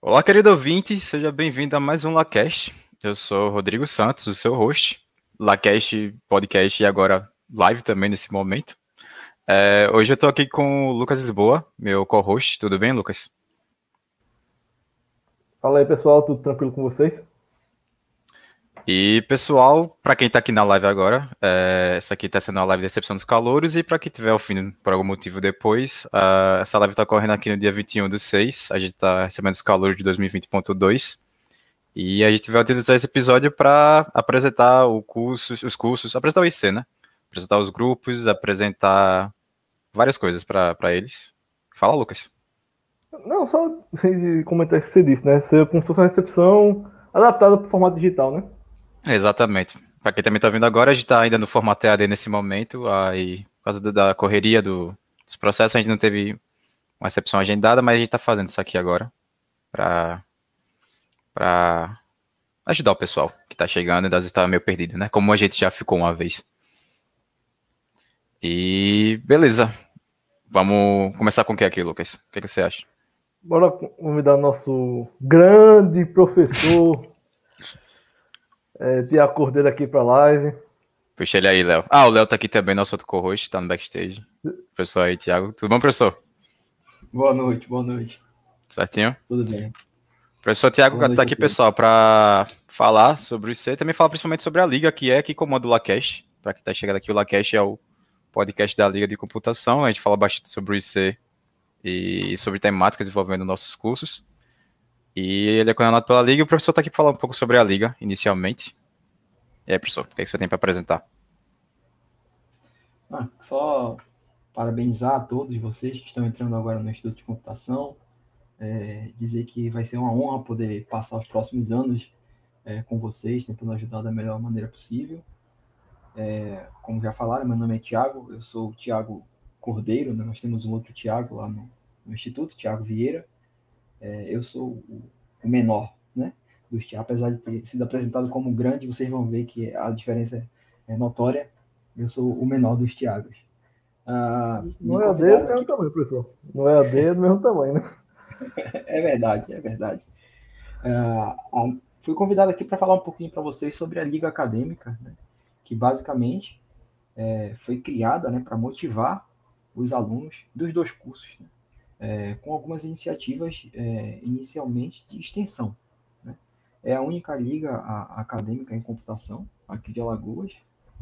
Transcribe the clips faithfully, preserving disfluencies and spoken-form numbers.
Olá, querido ouvinte, seja bem-vindo a mais um LaCast. Eu sou o Rodrigo Santos, o seu host. LaCast podcast e agora live também nesse momento. É, hoje eu tô aqui com o Lucas Lisboa, meu co-host. Tudo bem, Lucas? Fala aí, pessoal, tudo tranquilo com vocês? E pessoal, para quem tá aqui na live agora, é, essa aqui tá sendo a live de recepção dos calouros, e para quem tiver ouvindo por algum motivo depois, ah, essa live tá ocorrendo aqui no dia vinte e um do seis. A gente tá recebendo os calouros de dois mil e vinte ponto dois. E a gente vai utilizar esse episódio para apresentar o curso, os cursos, apresentar o I C, né? Apresentar os grupos, apresentar várias coisas para eles. Fala, Lucas. Não, só comentar o que você disse, né? Ser como se fosse uma recepção adaptada para o formato digital, né? Exatamente. Para quem também está vindo agora, a gente está ainda no formato E A D nesse momento, aí, por causa do- da correria do, dos processos, a gente não teve uma recepção agendada, mas a gente está fazendo isso aqui agora para para ajudar o pessoal que está chegando e às vezes está meio perdido, né? Como a gente já ficou uma vez. E beleza. Vamos começar com o que aqui, Lucas? O que, que você acha? Bora convidar nosso grande professor é, Tiago Cordeiro aqui para a live. Puxa ele aí, Léo. Ah, o Léo tá aqui também, nosso outro co-host, tá no backstage. Professor aí, Thiago. Tudo bom, professor? Boa noite, boa noite. Certinho? Tudo bem. Professor Thiago Boa tá noite a aqui, todos. pessoal, para falar sobre o I C, também falar principalmente sobre a Liga, que é que comanda o LaCast. Para quem tá chegando aqui, o LaCast é o podcast da Liga de Computação. A gente fala bastante sobre o I C e sobre temáticas envolvendo nossos cursos. E ele é coordenado pela Liga, e o professor tá aqui para falar um pouco sobre a Liga, inicialmente. E aí, professor, o que, é que você tem para apresentar? Ah, só parabenizar a todos vocês que estão entrando agora no Instituto de Computação. É, dizer que vai ser uma honra poder passar os próximos anos é, com vocês, tentando ajudar da melhor maneira possível. É, como já falaram, meu nome é Tiago, eu sou o Tiago Cordeiro, né? Nós temos um outro Tiago lá no, no Instituto, Tiago Vieira. É, eu sou o, o menor, né? Dos Tiago, apesar de ter sido apresentado como grande, vocês vão ver que a diferença é notória. Eu sou o menor dos Tiagos. Ah, me Não é A D do convidaram mesmo aqui. tamanho, professor. Não é A D do mesmo tamanho, né? É verdade, é verdade. Ah, ah, fui convidado aqui para falar um pouquinho para vocês sobre a Liga Acadêmica, né, que basicamente é, foi criada, né, para motivar os alunos dos dois cursos, né, é, com algumas iniciativas é, inicialmente de extensão. Né. É a única liga a, acadêmica em computação aqui de Alagoas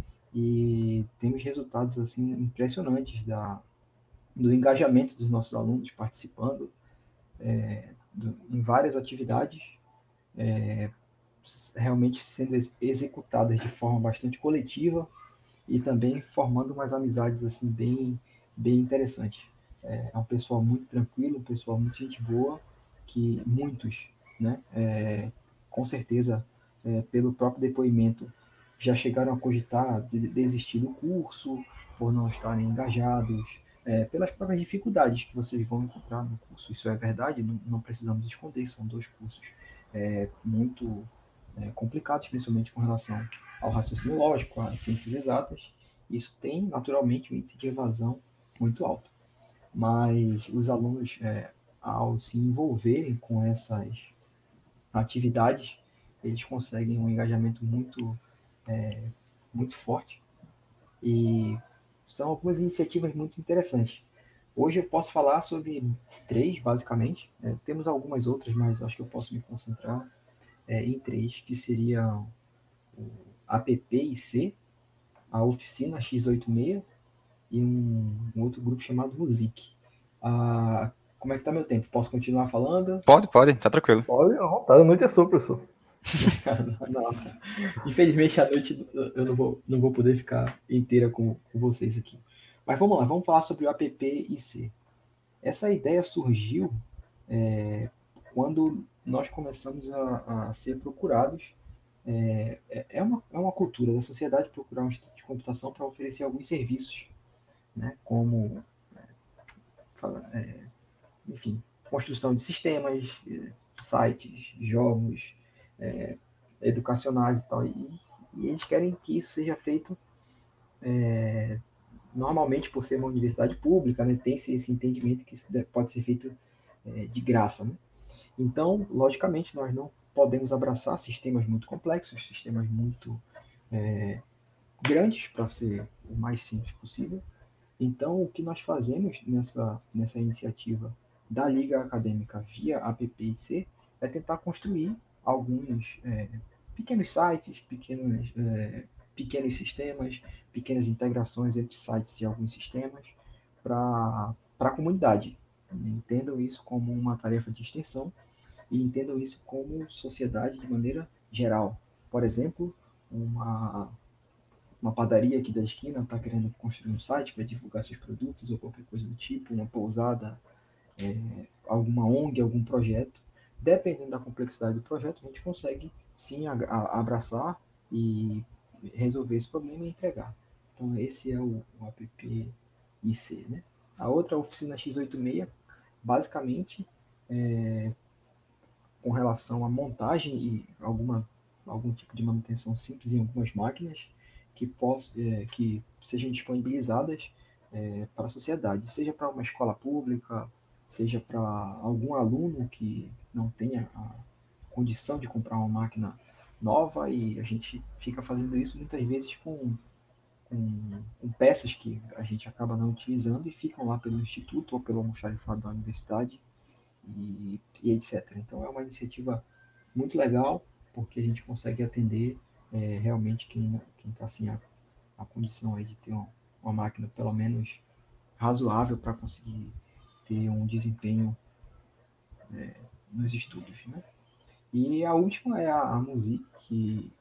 e temos resultados assim impressionantes da, do engajamento dos nossos alunos participando é, do, em várias atividades, é, realmente sendo ex executadas de forma bastante coletiva e também formando umas amizades assim bem, bem interessantes. É, é um pessoal muito tranquilo, um pessoal muito gente boa, que muitos, né, é, com certeza, é, pelo próprio depoimento, já chegaram a cogitar de desistir do curso, por não estarem engajados, é, pelas próprias dificuldades que vocês vão encontrar no curso. Isso é verdade, não, não precisamos esconder, são dois cursos é, muito é, complicados, principalmente com relação ao raciocínio lógico, às ciências exatas. Isso tem, naturalmente, um índice de evasão muito alto. Mas os alunos, é, ao se envolverem com essas atividades, eles conseguem um engajamento muito, é, muito forte e são algumas iniciativas muito interessantes. Hoje eu posso falar sobre três, basicamente. É, temos algumas outras, mas acho que eu posso me concentrar é, em três, que seriam o A P P I C, a Oficina X oitenta e seis e um, um outro grupo chamado Music. Ah, como é que tá meu tempo? Posso continuar falando? Pode, pode, tá tranquilo. Pode, à vontade, a noite é sua, professor. Não. Infelizmente, à noite eu não vou, não vou poder ficar inteira com, com vocês aqui. Mas vamos lá, vamos falar sobre o A P P I C. Essa ideia surgiu é, quando nós começamos a, a ser procurados. É, é, uma, é uma cultura da sociedade procurar um instituto de computação para oferecer alguns serviços, né, como, é, enfim, construção de sistemas, sites, jogos, é, educacionais e tal. E, e eles querem que isso seja feito é, normalmente por ser uma universidade pública, né, tem esse entendimento que isso pode ser feito é, de graça, né? Então, logicamente, nós não podemos abraçar sistemas muito complexos, sistemas muito é, grandes para ser o mais simples possível. Então, o que nós fazemos nessa, nessa iniciativa da Liga Acadêmica via A P P I C é tentar construir alguns é, pequenos sites, pequenos, é, pequenos sistemas, pequenas integrações entre sites e alguns sistemas para a comunidade. Entendam isso como uma tarefa de extensão e entendam isso como sociedade de maneira geral. Por exemplo, uma, uma padaria aqui da esquina está querendo construir um site para divulgar seus produtos ou qualquer coisa do tipo, uma pousada, é, alguma O N G, algum projeto. Dependendo da complexidade do projeto, a gente consegue sim a, a, abraçar e resolver esse problema e entregar. Então, esse é o, o A P P I C. Né? A outra, a oficina X oitenta e seis, basicamente, é, com relação à montagem e alguma, algum tipo de manutenção simples em algumas máquinas que, poss, é, que sejam disponibilizadas é, para a sociedade, seja para uma escola pública, seja para algum aluno que não tenha a condição de comprar uma máquina nova, e a gente fica fazendo isso muitas vezes com, com, com peças que a gente acaba não utilizando e ficam lá pelo instituto ou pelo almoxarifado da universidade e, e etcétera. Então é uma iniciativa muito legal, porque a gente consegue atender é, realmente quem está assim, a, a condição aí de ter uma, uma máquina pelo menos razoável para conseguir ter um desempenho é, nos estudos. Né? E a última é a, a Music, que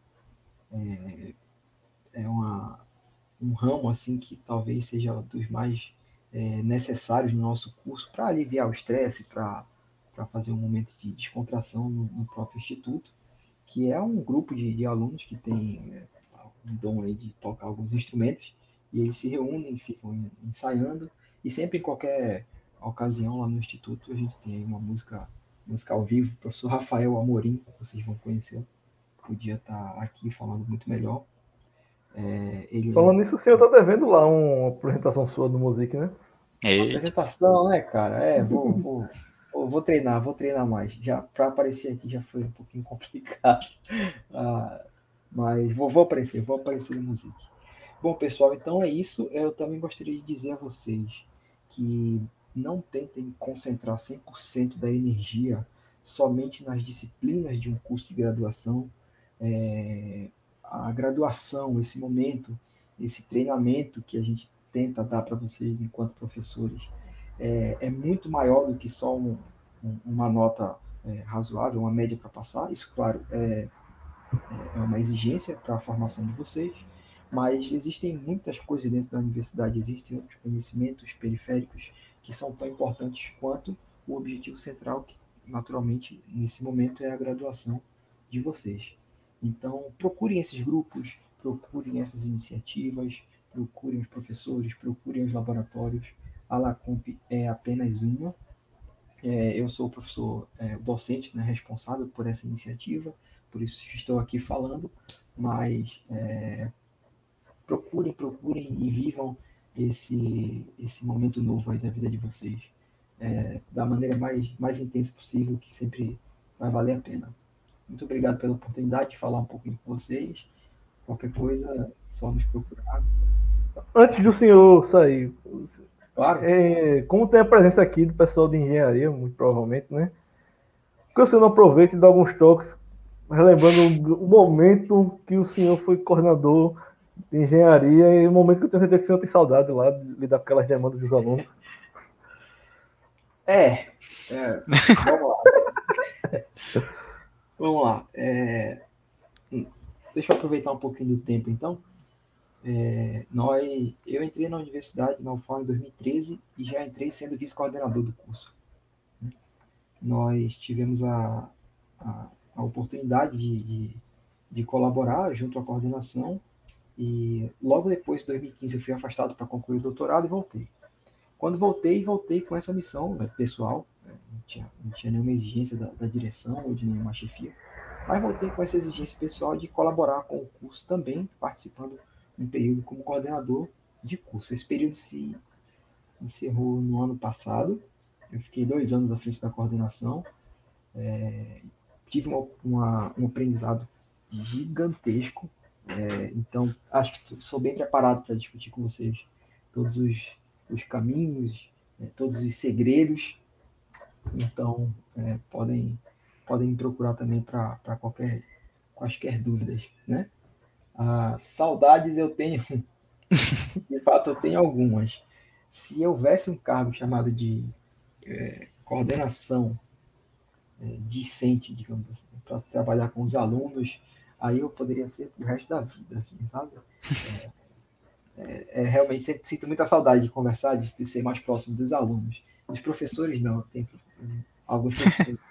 é, é uma, um ramo assim que talvez seja dos mais é, necessários no nosso curso para aliviar o estresse, para fazer um momento de descontração no, no próprio instituto, que é um grupo de, de alunos que tem é, um dom aí de tocar alguns instrumentos, e eles se reúnem, ficam ensaiando, e sempre em qualquer ocasião lá no instituto a gente tem aí uma música, música ao vivo. O professor Rafael Amorim, vocês vão conhecer, podia estar aqui falando muito melhor. É, ele Falando nisso, o senhor tá devendo lá uma apresentação sua do Music, né? Uma Eita. apresentação, né, cara? É, vou, vou, vou, vou treinar, vou treinar mais. Já para aparecer aqui já foi um pouquinho complicado, ah, mas vou, vou aparecer, vou aparecer no Music. Bom, pessoal, então é isso. Eu também gostaria de dizer a vocês que não tentem concentrar cem por cento da energia somente nas disciplinas de um curso de graduação. É, a graduação, esse momento, esse treinamento que a gente tenta dar para vocês enquanto professores, é, é muito maior do que só um, um, uma nota é, razoável, uma média para passar. Isso, claro, é, é uma exigência para a formação de vocês, mas existem muitas coisas dentro da universidade, existem outros conhecimentos periféricos que são tão importantes quanto o objetivo central, que naturalmente nesse momento é a graduação de vocês. Então, procurem esses grupos, procurem essas iniciativas, procurem os professores, procurem os laboratórios. A LACOMP é apenas uma. É, eu sou o professor é, docente, né, responsável por essa iniciativa, por isso estou aqui falando, mas é, procurem, procurem e vivam esse, esse momento novo aí da vida de vocês, é, da maneira mais, mais intensa possível, que sempre vai valer a pena. Muito obrigado pela oportunidade de falar um pouquinho com vocês. Qualquer coisa, só nos procurar. Antes do senhor sair, Claro. é, como tem a presença aqui do pessoal de engenharia, muito provavelmente, né? Por que você não aproveita e dá alguns toques, relembrando o momento que o senhor foi coordenador de engenharia e o momento que eu tenho certeza que o senhor tem saudade lá de lidar com aquelas demandas dos alunos? É, é vamos lá. Vamos lá. É, deixa eu aproveitar um pouquinho do tempo, então. É, nós, eu entrei na universidade, na U F A M, em dois mil e treze, e já entrei sendo vice-coordenador do curso. Né? Nós tivemos a, a, a oportunidade de, de, de colaborar junto à coordenação, e logo depois, em dois mil e quinze, eu fui afastado para concluir o doutorado e voltei. Quando voltei, voltei com essa missão, né, pessoal, né, não, tinha, não tinha nenhuma exigência da, da direção ou de nenhuma chefia, mas voltei com essa exigência pessoal de colaborar com o curso também, participando um período como coordenador de curso. Esse período se encerrou no ano passado. Eu fiquei dois anos à frente da coordenação É, tive uma, uma, um aprendizado gigantesco. É, então, acho que sou bem preparado para discutir com vocês todos os, os caminhos, é, todos os segredos. Então, é, podem, podem me procurar também para qualquer quaisquer dúvidas, né? Ah, saudades eu tenho, de fato eu tenho algumas. Se houvesse um cargo chamado de é, coordenação é, discente, digamos assim, para trabalhar com os alunos, aí eu poderia ser pro resto da vida, assim, sabe? É, é, é, realmente sempre sinto muita saudade de conversar, de, de ser mais próximo dos alunos. Dos professores, não, tem alguns professores.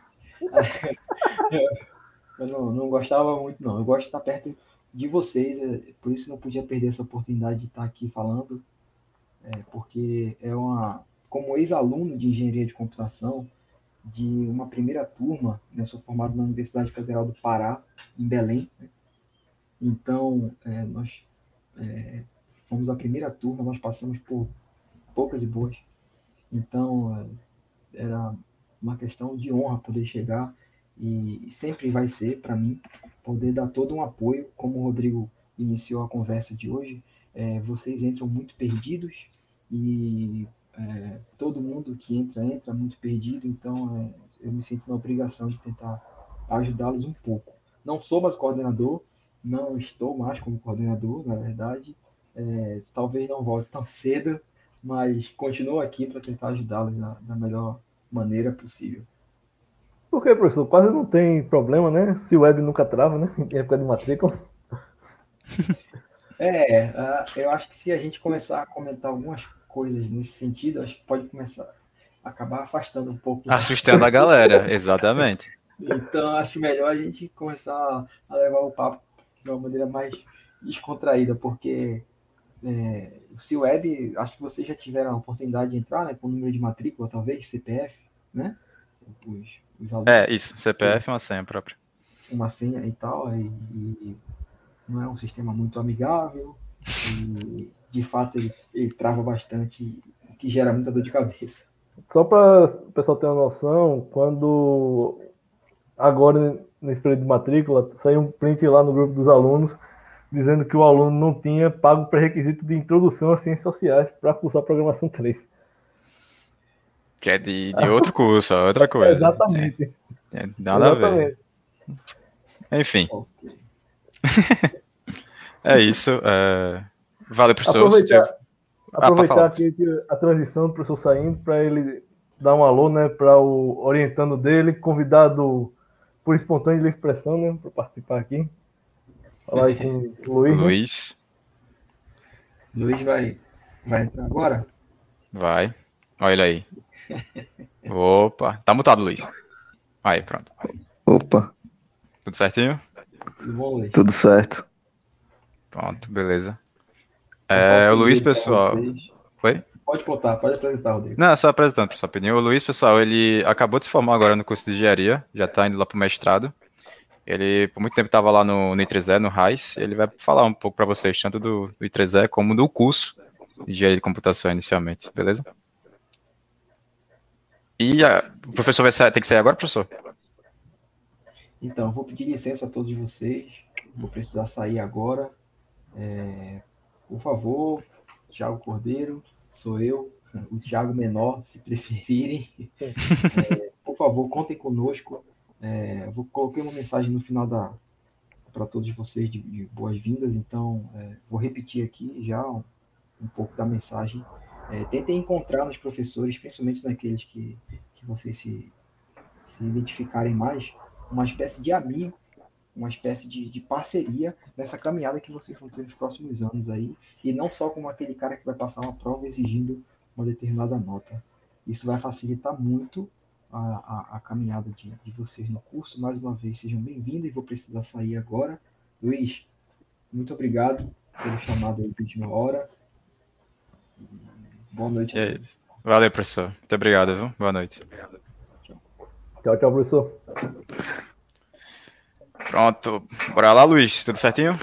Eu não, não gostava muito, não. Eu gosto de estar perto de vocês, por isso não podia perder essa oportunidade de estar aqui falando, é, porque é uma, como ex-aluno de engenharia de computação, de uma primeira turma, né, eu sou formado na Universidade Federal do Pará, em Belém, né? Então, é, nós é, fomos a primeira turma, nós passamos por poucas e boas, então é, era uma questão de honra poder chegar e, e sempre vai ser para mim poder dar todo um apoio, como o Rodrigo iniciou a conversa de hoje. É, vocês entram muito perdidos e é, todo mundo que entra entra muito perdido, então é, eu me sinto na obrigação de tentar ajudá-los um pouco. Não sou mais coordenador, não estou mais como coordenador, na verdade, é, talvez não volte tão cedo, mas continuo aqui para tentar ajudá-los na, na melhor maneira possível. Por que, professor? Quase não tem problema, né? Se o web nunca trava, né? Em época de matrícula. É, eu acho que se a gente começar a comentar algumas coisas nesse sentido, acho que pode começar a acabar afastando um pouco. Assustando a galera, exatamente. Então, acho melhor a gente começar a levar o papo de uma maneira mais descontraída, porque é, o C-Web, acho que vocês já tiveram a oportunidade de entrar, né, com o número de matrícula, talvez, C P F, né? Os, os alunos, é, isso, C P F é uma senha própria. Uma senha e tal, e, e não é um sistema muito amigável, e de fato ele, ele trava bastante, o que gera muita dor de cabeça. Só para o pessoal ter uma noção, quando agora, nesse período de matrícula, saiu um print lá no grupo dos alunos, dizendo que o aluno não tinha pago o pré-requisito de introdução às ciências sociais para cursar programação três. Que é de, de outro curso, outra coisa. Exatamente. É, é, nada Exatamente. a ver. Enfim. Okay. É isso. É... Valeu, professor. Aproveitar, ah, aproveitar aqui a transição do professor saindo para ele dar um alô, né, para o orientando dele, convidado por espontânea livre expressão, né, para participar aqui. Falar aí com o Luiz. Luiz. Né? Luiz vai, vai entrar agora? Vai. Olha ele aí. Opa. Tá mutado, Luiz. Aí, pronto. Opa. Tudo certinho? Tudo bom, Luiz? Tudo certo. Pronto, beleza. É, o Luiz, pessoal. Oi? Pode botar, pode apresentar, Rodrigo. Não, só apresentando, pessoal. O Luiz, pessoal, ele acabou de se formar agora no curso de engenharia, já tá indo lá pro mestrado. Ele, por muito tempo, estava lá no, no I três E, no RAIS. Ele vai falar um pouco para vocês, tanto do, do I três E como do curso de engenharia de computação, inicialmente, beleza? E a, o professor vai sair, tem que sair agora, professor? Então, vou pedir licença a todos vocês. Vou precisar sair agora. É, por favor, Thiago Cordeiro, sou eu, o Thiago Menor, se preferirem. É, por favor, contem conosco. É, vou coloquei uma mensagem no final da para todos vocês de, de boas-vindas, então é, vou repetir aqui já um, um pouco da mensagem. É, tentem encontrar nos professores, principalmente naqueles que, que vocês se, se identificarem mais, uma espécie de amigo, uma espécie de, de parceria nessa caminhada que vocês vão ter nos próximos anos aí, e não só como aquele cara que vai passar uma prova exigindo uma determinada nota. Isso vai facilitar muito a, a, a caminhada de, de vocês no curso. Mais uma vez, sejam bem-vindos, e vou precisar sair agora. Luiz, muito obrigado pelo chamado aí de última hora. Boa noite. É isso. Valeu, professor. Muito obrigado, viu? Boa noite. Tchau, tchau, tchau, professor. Pronto. Bora lá, Luiz. Tudo certinho?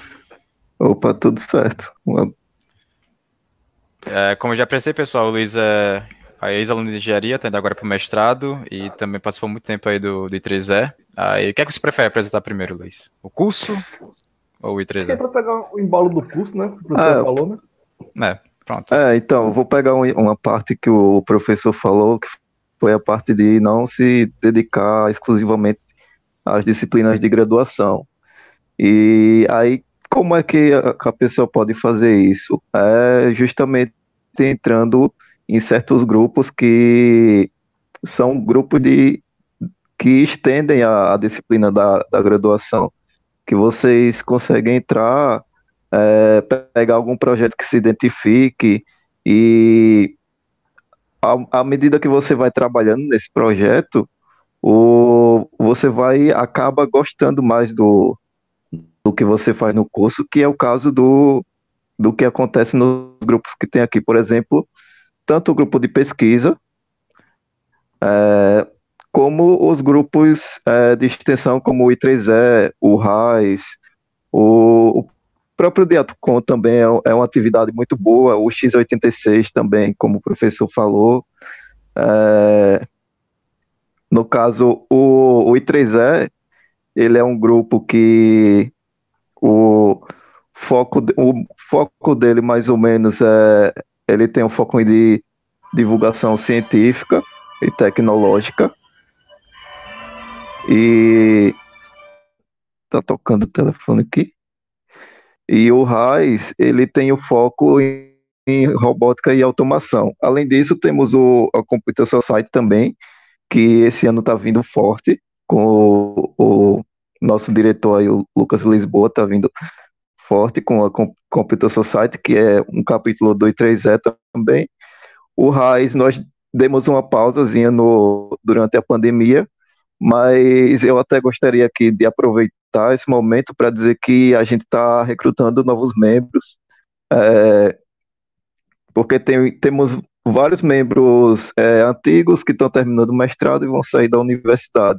Opa, tudo certo. Uma... É, como eu já apressei, pessoal, o Luiz é Aí, ex-aluno de engenharia, tá indo agora para o mestrado e também participou muito tempo aí do, do I três E. Aí, o que é que você prefere apresentar primeiro, Luiz? O curso ou o Acho que é I três E? para pegar o embalo do curso, né? Que o professor Ah, falou, né? É, pronto. é, então, eu vou pegar um- uma parte que o professor falou, que foi a parte de não se dedicar exclusivamente às disciplinas de graduação. E aí, como é que a, que a pessoa pode fazer isso? É justamente entrando em certos grupos que são grupos de, que estendem a, a disciplina da, da graduação, que vocês conseguem entrar, é, pegar algum projeto que se identifique e à, à medida que você vai trabalhando nesse projeto, o, você vai acaba gostando mais do, do que você faz no curso, que é o caso do, do que acontece nos grupos que tem aqui, por exemplo, tanto o grupo de pesquisa, como os grupos é, de extensão, como o I três E, o RAIS, o, o próprio Diatcom também é, é uma atividade muito boa, o X oitenta e seis também, como o professor falou. É, no caso, o, o I três E, ele é um grupo que o foco, o foco dele, mais ou menos, é ele tem um foco de divulgação científica e tecnológica. E tá tocando o telefone aqui. E o RAIS, ele tem o foco em, em robótica e automação. Além disso, temos o a Computer Society também, que esse ano está vindo forte, com o, o nosso diretor aí, o Lucas Lisboa, está vindo forte com a Com- Computer Society, que é um capítulo do I três E também. O RAIS, nós demos uma pausazinha no, durante a pandemia, mas eu até gostaria aqui de aproveitar esse momento para dizer que a gente está recrutando novos membros, é, porque tem, temos vários membros é, antigos que estão terminando o mestrado e vão sair da universidade.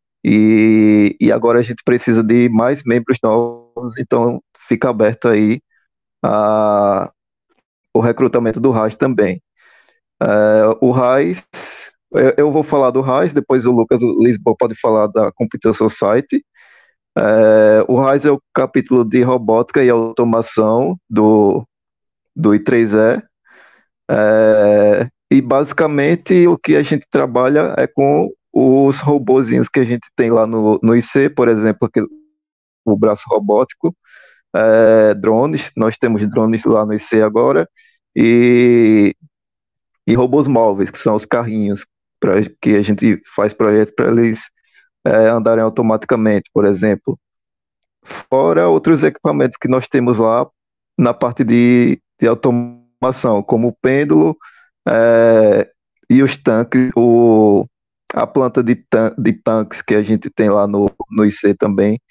E, e agora a gente precisa de mais membros novos, então fica aberto aí a, o recrutamento do RAIS também. É, o RAIS, eu, eu vou falar do RAIS, depois o Lucas Lisboa pode falar da Computer Society. É, o RAIS é o capítulo de robótica e automação do, do I três E. É, e basicamente o que a gente trabalha é com os robozinhos que a gente tem lá no, no I C, por exemplo, aquele, o braço robótico, é, drones, nós temos drones lá no I C agora, e, e robôs móveis, que são os carrinhos, pra, que a gente faz projetos para eles é, andarem automaticamente, por exemplo. Fora outros equipamentos que nós temos lá na parte de, de automação, como o pêndulo é, e os tanques, o, a planta de, tan de tanques que a gente tem lá no, no I C também,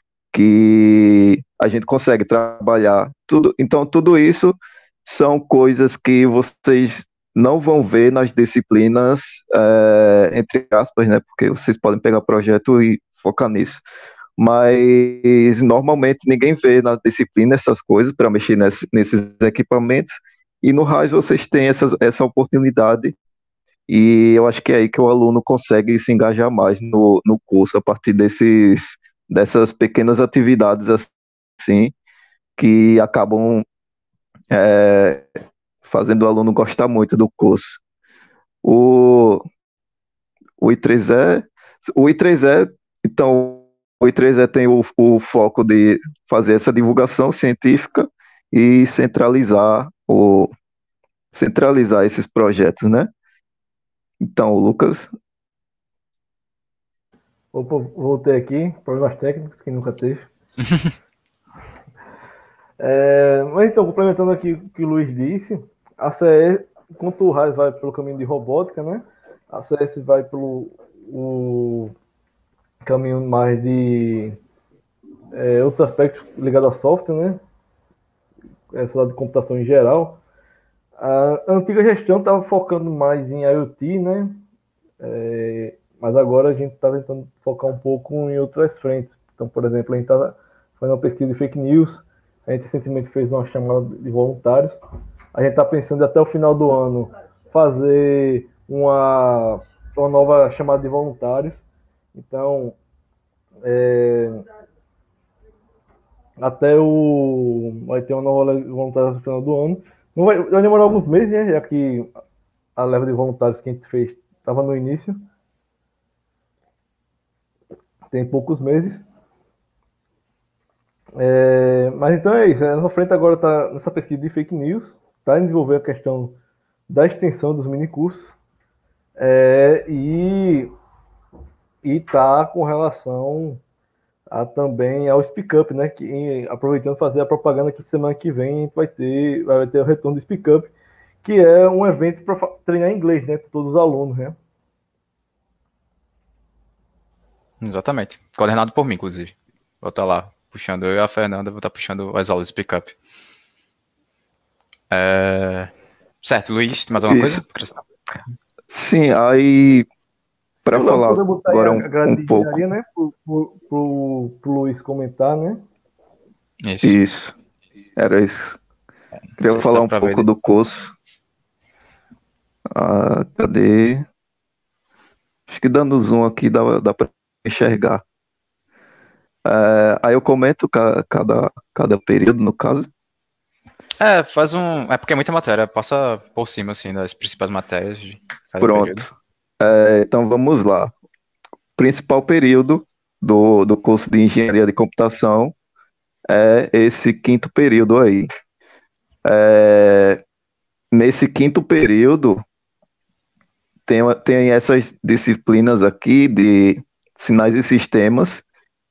que a gente consegue trabalhar tudo. Então, tudo isso são coisas que vocês não vão ver nas disciplinas, é, entre aspas, né? Porque vocês podem pegar projeto e focar nisso. Mas normalmente ninguém vê na disciplina essas coisas para mexer nesse, nesses equipamentos. E no RAIS vocês têm essa, essa oportunidade. E eu acho que é aí que o aluno consegue se engajar mais no, no curso, a partir desses, dessas pequenas atividades assim, que acabam é, fazendo o aluno gostar muito do curso. O, o I três E, o I três E, então, o I três E tem o, o foco de fazer essa divulgação científica e centralizar, o, centralizar esses projetos, né? Então, Lucas. Opa, voltei aqui, problemas técnicos que nunca teve. É, mas então, complementando aqui o que o Luiz disse, a C S, enquanto o RAIS vai pelo caminho de robótica, né? A C S vai pelo o caminho mais de é, outros aspectos ligados a software, né? Essa lado de computação em geral. A antiga gestão estava focando mais em IoT, né? É, mas agora a gente está tentando focar um pouco em outras frentes. Então, por exemplo, a gente está fazendo uma pesquisa de fake news. A gente recentemente fez uma chamada de voluntários. A gente está pensando até o final do ano fazer uma, uma nova chamada de voluntários. Então, é, até o. Vai ter uma nova leva de voluntários no final do ano. Não vai, vai demorar alguns meses, né? Já que a leva de voluntários que a gente fez estava no início. Tem poucos meses. É, mas então é isso. A nossa frente agora está nessa pesquisa de fake news. Está em desenvolver a questão da extensão dos minicursos. É, e está com relação a, também ao Speak Up, né? Que, em, aproveitando fazer a propaganda que semana que vem a gente vai ter, vai ter o retorno do Speak Up, que é um evento para treinar inglês, né? Para todos os alunos, né? Exatamente. Coordenado por mim, inclusive. Vou estar lá puxando, eu e a Fernanda vou estar puxando as aulas de Speak Up. É... Certo, Luiz, tem mais alguma Isso. coisa? Sim, aí para Se falar puder botar agora aí um, a grade um de pouco. engenharia, né? Pro, pro, pro, pro Luiz comentar, né? Isso. Isso, era isso. Queria Não sei se falar dá um pra ver. pouco do curso. Ah, cadê? Acho que dando zoom aqui dá, dá para enxergar. É, aí eu comento ca- cada, cada período, no caso. É, faz um. É porque é muita matéria, passa por cima, assim, das principais matérias de cada período. Pronto. É, então vamos lá. Principal período do, do curso de Engenharia de Computação é esse quinto período aí. É, nesse quinto período, tem, tem essas disciplinas aqui de sinais e sistemas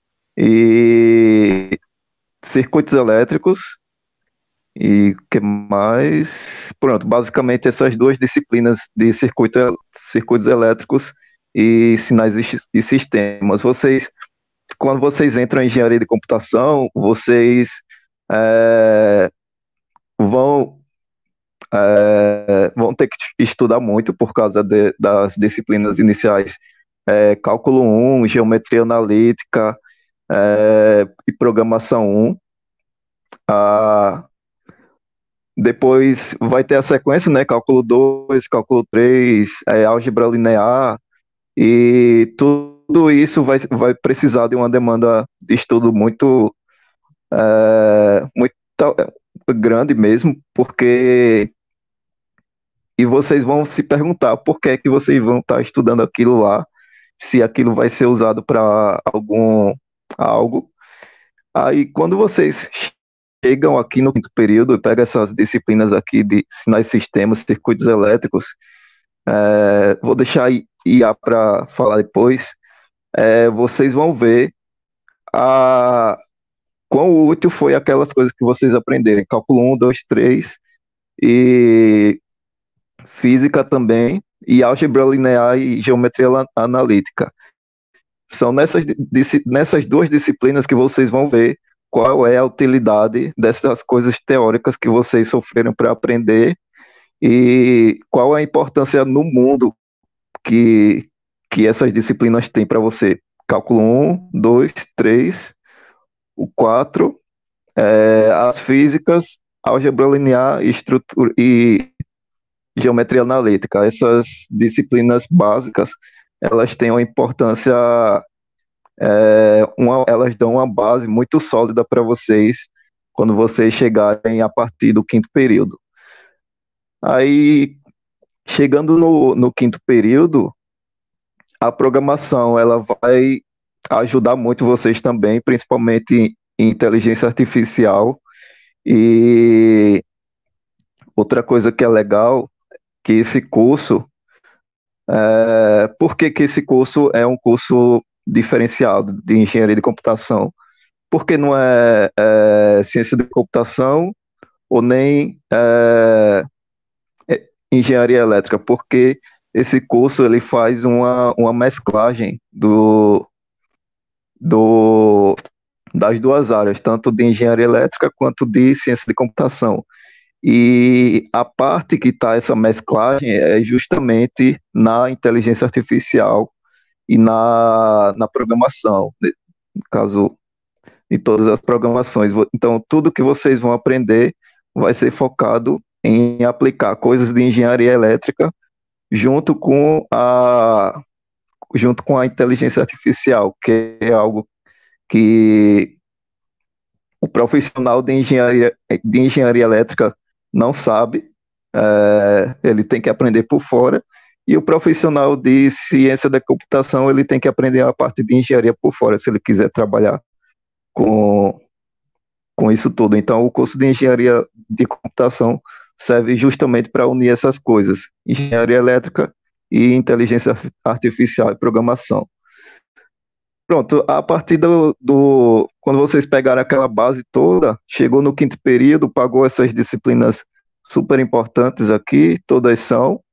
e circuitos elétricos e o que mais? Pronto, basicamente essas duas disciplinas de circuito, circuitos elétricos e sinais e, e sistemas. Vocês, quando vocês entram em engenharia de computação, vocês é, vão é, vão ter que estudar muito por causa de, das disciplinas iniciais, é, cálculo um, geometria analítica é, e programação um. Ah, depois vai ter a sequência, né? Cálculo dois, cálculo três, é, álgebra linear, e tudo isso vai, vai precisar de uma demanda de estudo muito, é, muito grande mesmo, porque. E vocês vão se perguntar por que é que vocês vão estar estudando aquilo lá, se aquilo vai ser usado para algum algo. Aí, quando vocês chegam aqui no quinto período e pegam essas disciplinas aqui de sinais e sistemas, circuitos elétricos, é, vou deixar I A para falar depois, é, vocês vão ver a, quão útil foi aquelas coisas que vocês aprenderem, cálculo um, dois, três e física também, e álgebra linear e geometria analítica. São nessas, nessas duas disciplinas que vocês vão ver qual é a utilidade dessas coisas teóricas que vocês sofreram para aprender e qual a importância no mundo que, que essas disciplinas têm para você. Cálculo um, dois, três, o quatro, é, as físicas, álgebra linear e, estrutura, e geometria analítica. Essas disciplinas básicas, elas têm uma importância, é, uma, elas dão uma base muito sólida para vocês quando vocês chegarem a partir do quinto período. Aí, chegando no, no quinto período, a programação ela vai ajudar muito vocês também, principalmente em inteligência artificial. E outra coisa que é legal, que esse curso, é, por que que esse curso é um curso diferenciado de engenharia de computação? Porque não é, é ciência de computação ou nem é, é engenharia elétrica, porque esse curso ele faz uma, uma mesclagem do, do, das duas áreas, tanto de engenharia elétrica quanto de ciência de computação. E a parte que está essa mesclagem é justamente na inteligência artificial e na, na programação, no caso, em todas as programações. Então, tudo que vocês vão aprender vai ser focado em aplicar coisas de engenharia elétrica junto com a, junto com a inteligência artificial, que é algo que o profissional de engenharia, de engenharia elétrica não sabe, é, ele tem que aprender por fora, e o profissional de ciência da computação, ele tem que aprender a parte de engenharia por fora, se ele quiser trabalhar com, com isso tudo. Então, o curso de engenharia de computação serve justamente para unir essas coisas, engenharia elétrica e inteligência artificial e programação. Pronto, a partir do, do. Quando vocês pegaram aquela base toda, chegou no quinto período, pagou essas disciplinas super importantes aqui, todas são,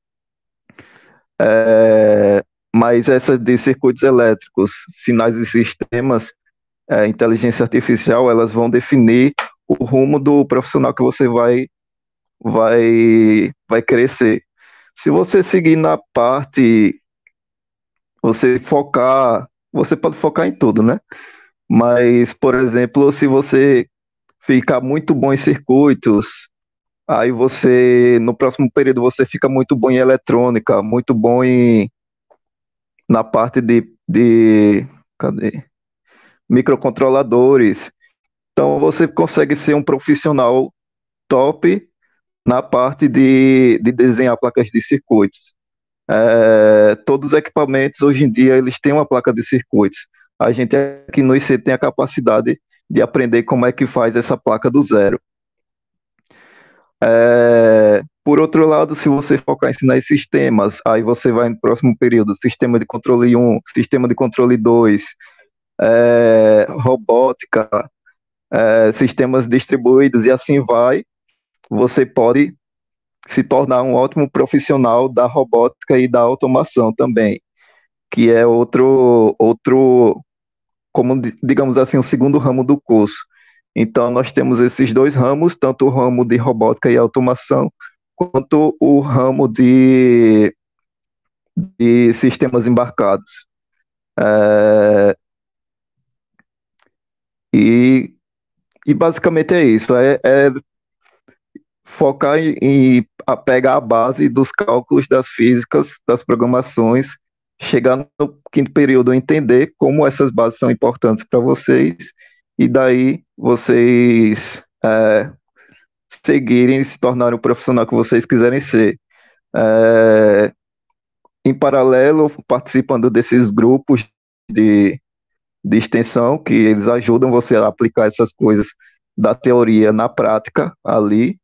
é, mas essas de circuitos elétricos, sinais e sistemas, é, inteligência artificial, elas vão definir o rumo do profissional que você vai, vai, vai crescer. Se você seguir na parte, você focar, você pode focar em tudo, né? Mas, por exemplo, se você ficar muito bom em circuitos, aí você, no próximo período, você fica muito bom em eletrônica, muito bom em, na parte de, de, cadê? Microcontroladores. Então, você consegue ser um profissional top na parte de, de desenhar placas de circuitos. É, todos os equipamentos, hoje em dia, eles têm uma placa de circuitos. A gente aqui no I C tem a capacidade de aprender como é que faz essa placa do zero. É, por outro lado, se você focar em ensinar sistemas, aí você vai no próximo período, sistema de controle um, sistema de controle dois, é, robótica, é, sistemas distribuídos e assim vai, você pode se tornar um ótimo profissional da robótica e da automação também, que é outro, outro, como digamos assim, o segundo ramo do curso. Então, nós temos esses dois ramos, tanto o ramo de robótica e automação, quanto o ramo de, de sistemas embarcados. É, e, e basicamente é isso, é, é focar em, em a pegar a base dos cálculos das físicas, das programações, chegar no quinto período, entender como essas bases são importantes para vocês, e daí vocês é, seguirem e se tornarem o profissional que vocês quiserem ser. É, em paralelo, participando desses grupos de, de extensão, que eles ajudam você a aplicar essas coisas da teoria na prática ali,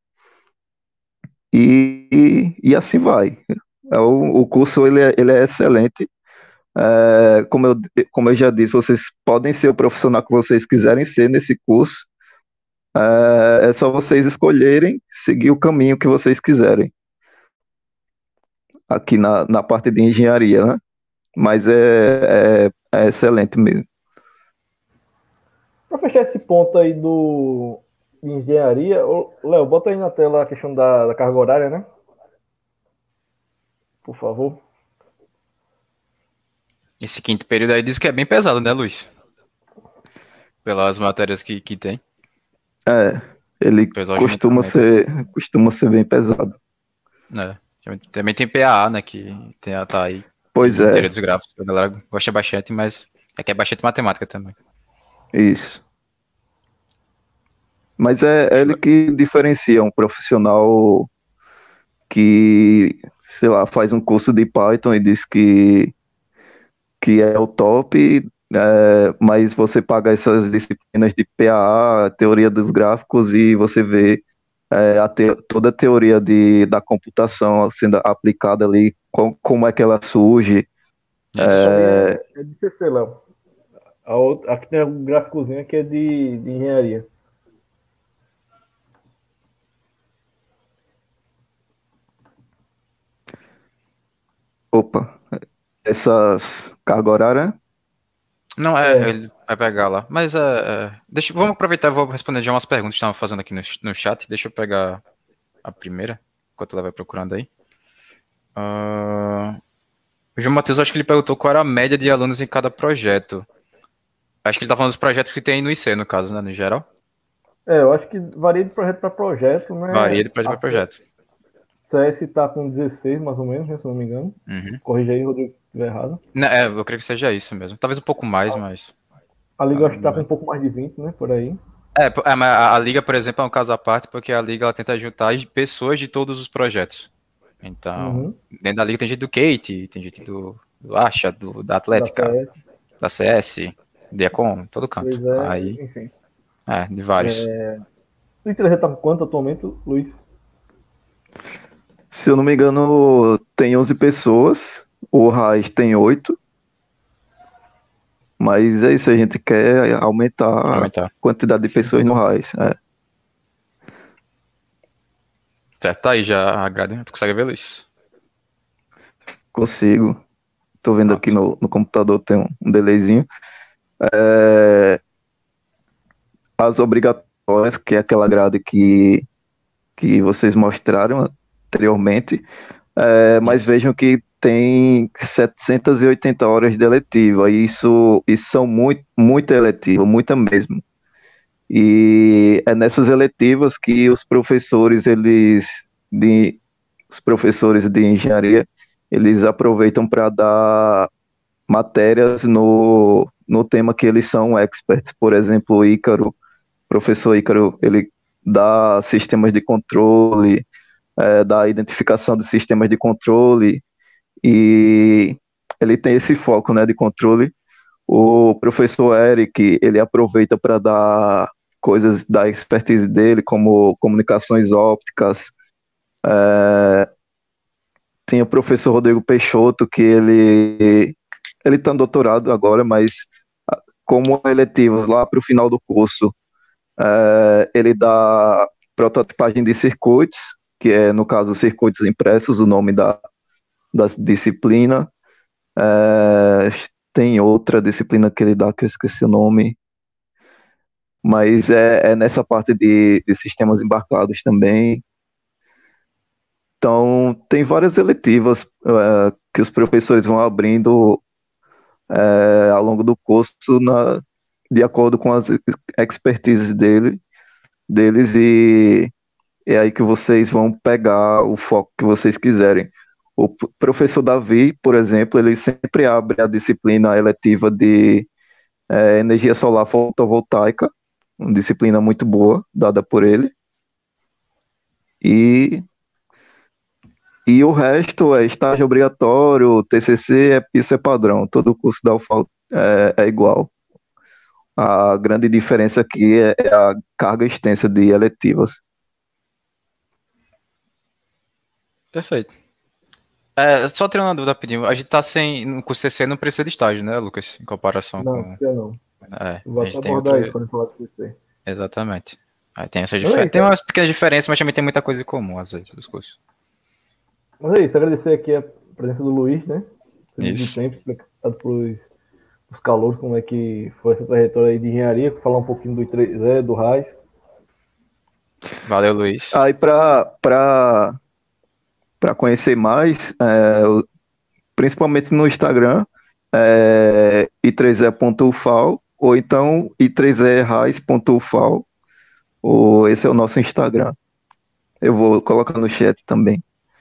e, e, e assim vai. É, O, o curso ele é, ele é excelente. É, como eu, como eu já disse, vocês podem ser o profissional que vocês quiserem ser nesse curso. É, é só vocês escolherem seguir o caminho que vocês quiserem aqui na, na parte de engenharia, né? Mas é, é, é excelente mesmo. Para fechar esse ponto aí do de engenharia, ô, Léo, bota aí na tela a questão da, da carga horária, né? Por favor. Esse quinto período aí diz que é bem pesado, né, Luiz? Pelas matérias que, que tem. É, ele Pessoal de costuma montamento. ser, costuma ser bem pesado. É. Também tem P A A, né, que tem a tá aí. Pois E é, teoria dos gráficos. A galera gosta bastante, mas é que é bastante matemática também. isso. Mas é, é ele que diferencia um profissional que, sei lá, faz um curso de Python e diz que, que é o top, é, mas você paga essas disciplinas de P A A, teoria dos gráficos, e você vê é, a te- toda a teoria de, da computação sendo aplicada ali, com- como é que ela surge. Isso. É, é de C C, Léo. A outra- Aqui tem um gráficozinho que é de, de engenharia. Opa, essas carga horária. Não, é, É. ele vai pegar lá. Mas é, é, deixa, vamos aproveitar e vou responder já umas perguntas que estavam fazendo aqui no, no chat. Deixa eu pegar a primeira, enquanto ela vai procurando aí. Ah, o João Matheus, acho que ele perguntou qual era a média de alunos em cada projeto. Acho que ele tá falando dos projetos que tem aí no I C, no caso, né, no geral. É, eu acho que varia de projeto para projeto, né? Varia de projeto para Assim, projeto. C S tá com dezesseis, mais ou menos, né, se não me engano. Uhum. Corrija aí, Rodrigo, se estiver errado. Não, é, eu creio que seja isso mesmo. Talvez um pouco mais, mas. A Liga Ah, acho que tá com um mas- pouco mais de vinte, né, por aí. É, p- é, mas a, a Liga, por exemplo, é um caso à parte, porque a Liga ela tenta juntar as pessoas de todos os projetos. Então, Uhum. dentro da Liga tem gente do Kate, tem gente do, do Asha, do, da Da Atlética, C S, da C S, do Econ, todo canto. três E, Aí, enfim. é, de vários. O I três E tá com quanto atualmente, Luiz? Se eu não me engano, tem onze pessoas, o Raiz tem oito, mas é isso, a gente quer aumentar a Aumentar. quantidade de pessoas no Raiz. É. Certo, tá aí já a grade. Tu consegue ver, Luiz? Consigo. Tô vendo aqui Pronto. no, no computador, tem um, um delayzinho. É, as obrigatórias, que é aquela grade que, que vocês mostraram anteriormente, é, mas Isso. vejam que tem setecentas e oitenta horas de eletiva, e isso, isso são muito, muita eletiva, muita mesmo. E é nessas eletivas que os professores, eles, de, os professores de engenharia, eles aproveitam para dar matérias no, no tema que eles são experts. Por exemplo, o Ícaro, o professor Ícaro, ele dá sistemas de controle, é, dá identificação de sistemas de controle, e ele tem esse foco, né, de controle. O professor Eric, ele aproveita para dar coisas da expertise dele, como comunicações ópticas. É, tem o professor Rodrigo Peixoto, que ele ele está no doutorado agora, mas ah, como eletivos lá para o final do curso, é, ele dá prototipagem de circuitos, que é, no caso, circuitos impressos, o nome da, da disciplina. É, tem outra disciplina que ele dá, que eu esqueci o nome, mas é, é nessa parte de, de sistemas embarcados também. Então, tem várias eletivas é, que os professores vão abrindo é, ao longo do curso, na, de acordo com as expertises dele, deles, e é aí que vocês vão pegar o foco que vocês quiserem. O p- professor Davi, por exemplo, ele sempre abre a disciplina eletiva de é, energia solar fotovoltaica, uma disciplina muito boa, dada por ele. E, e o resto é estágio obrigatório, T C C, é, isso é padrão, todo curso da U F A L é, é igual. A grande diferença aqui é, é a carga extensa de eletivas. Perfeito. É, só tirando uma dúvida rapidinho, a gente tá sem. No curso C C não precisa de estágio, né, Lucas? Em comparação Não, com. eu não. É, Eu vou a até gente tem abordar aí outra. quando falar do C C. Exatamente. Aí tem essa Mas é diferença. isso, Tem umas pequenas diferenças, mas também tem muita coisa em comum, às vezes, os cursos. mas é isso, agradecer aqui a presença do Luiz, né? Serviço de Isso. tempo, explicado para os calouros como é que foi essa trajetória aí de engenharia, falar um pouquinho do I três E, do RAIS. Valeu, Luiz. Aí, para para conhecer mais, é, o- principalmente no Instagram, é, i três e ponto u f a l, ou então i três e rais ponto u f a l, ou esse é o nosso Instagram. Eu vou colocar no chat também.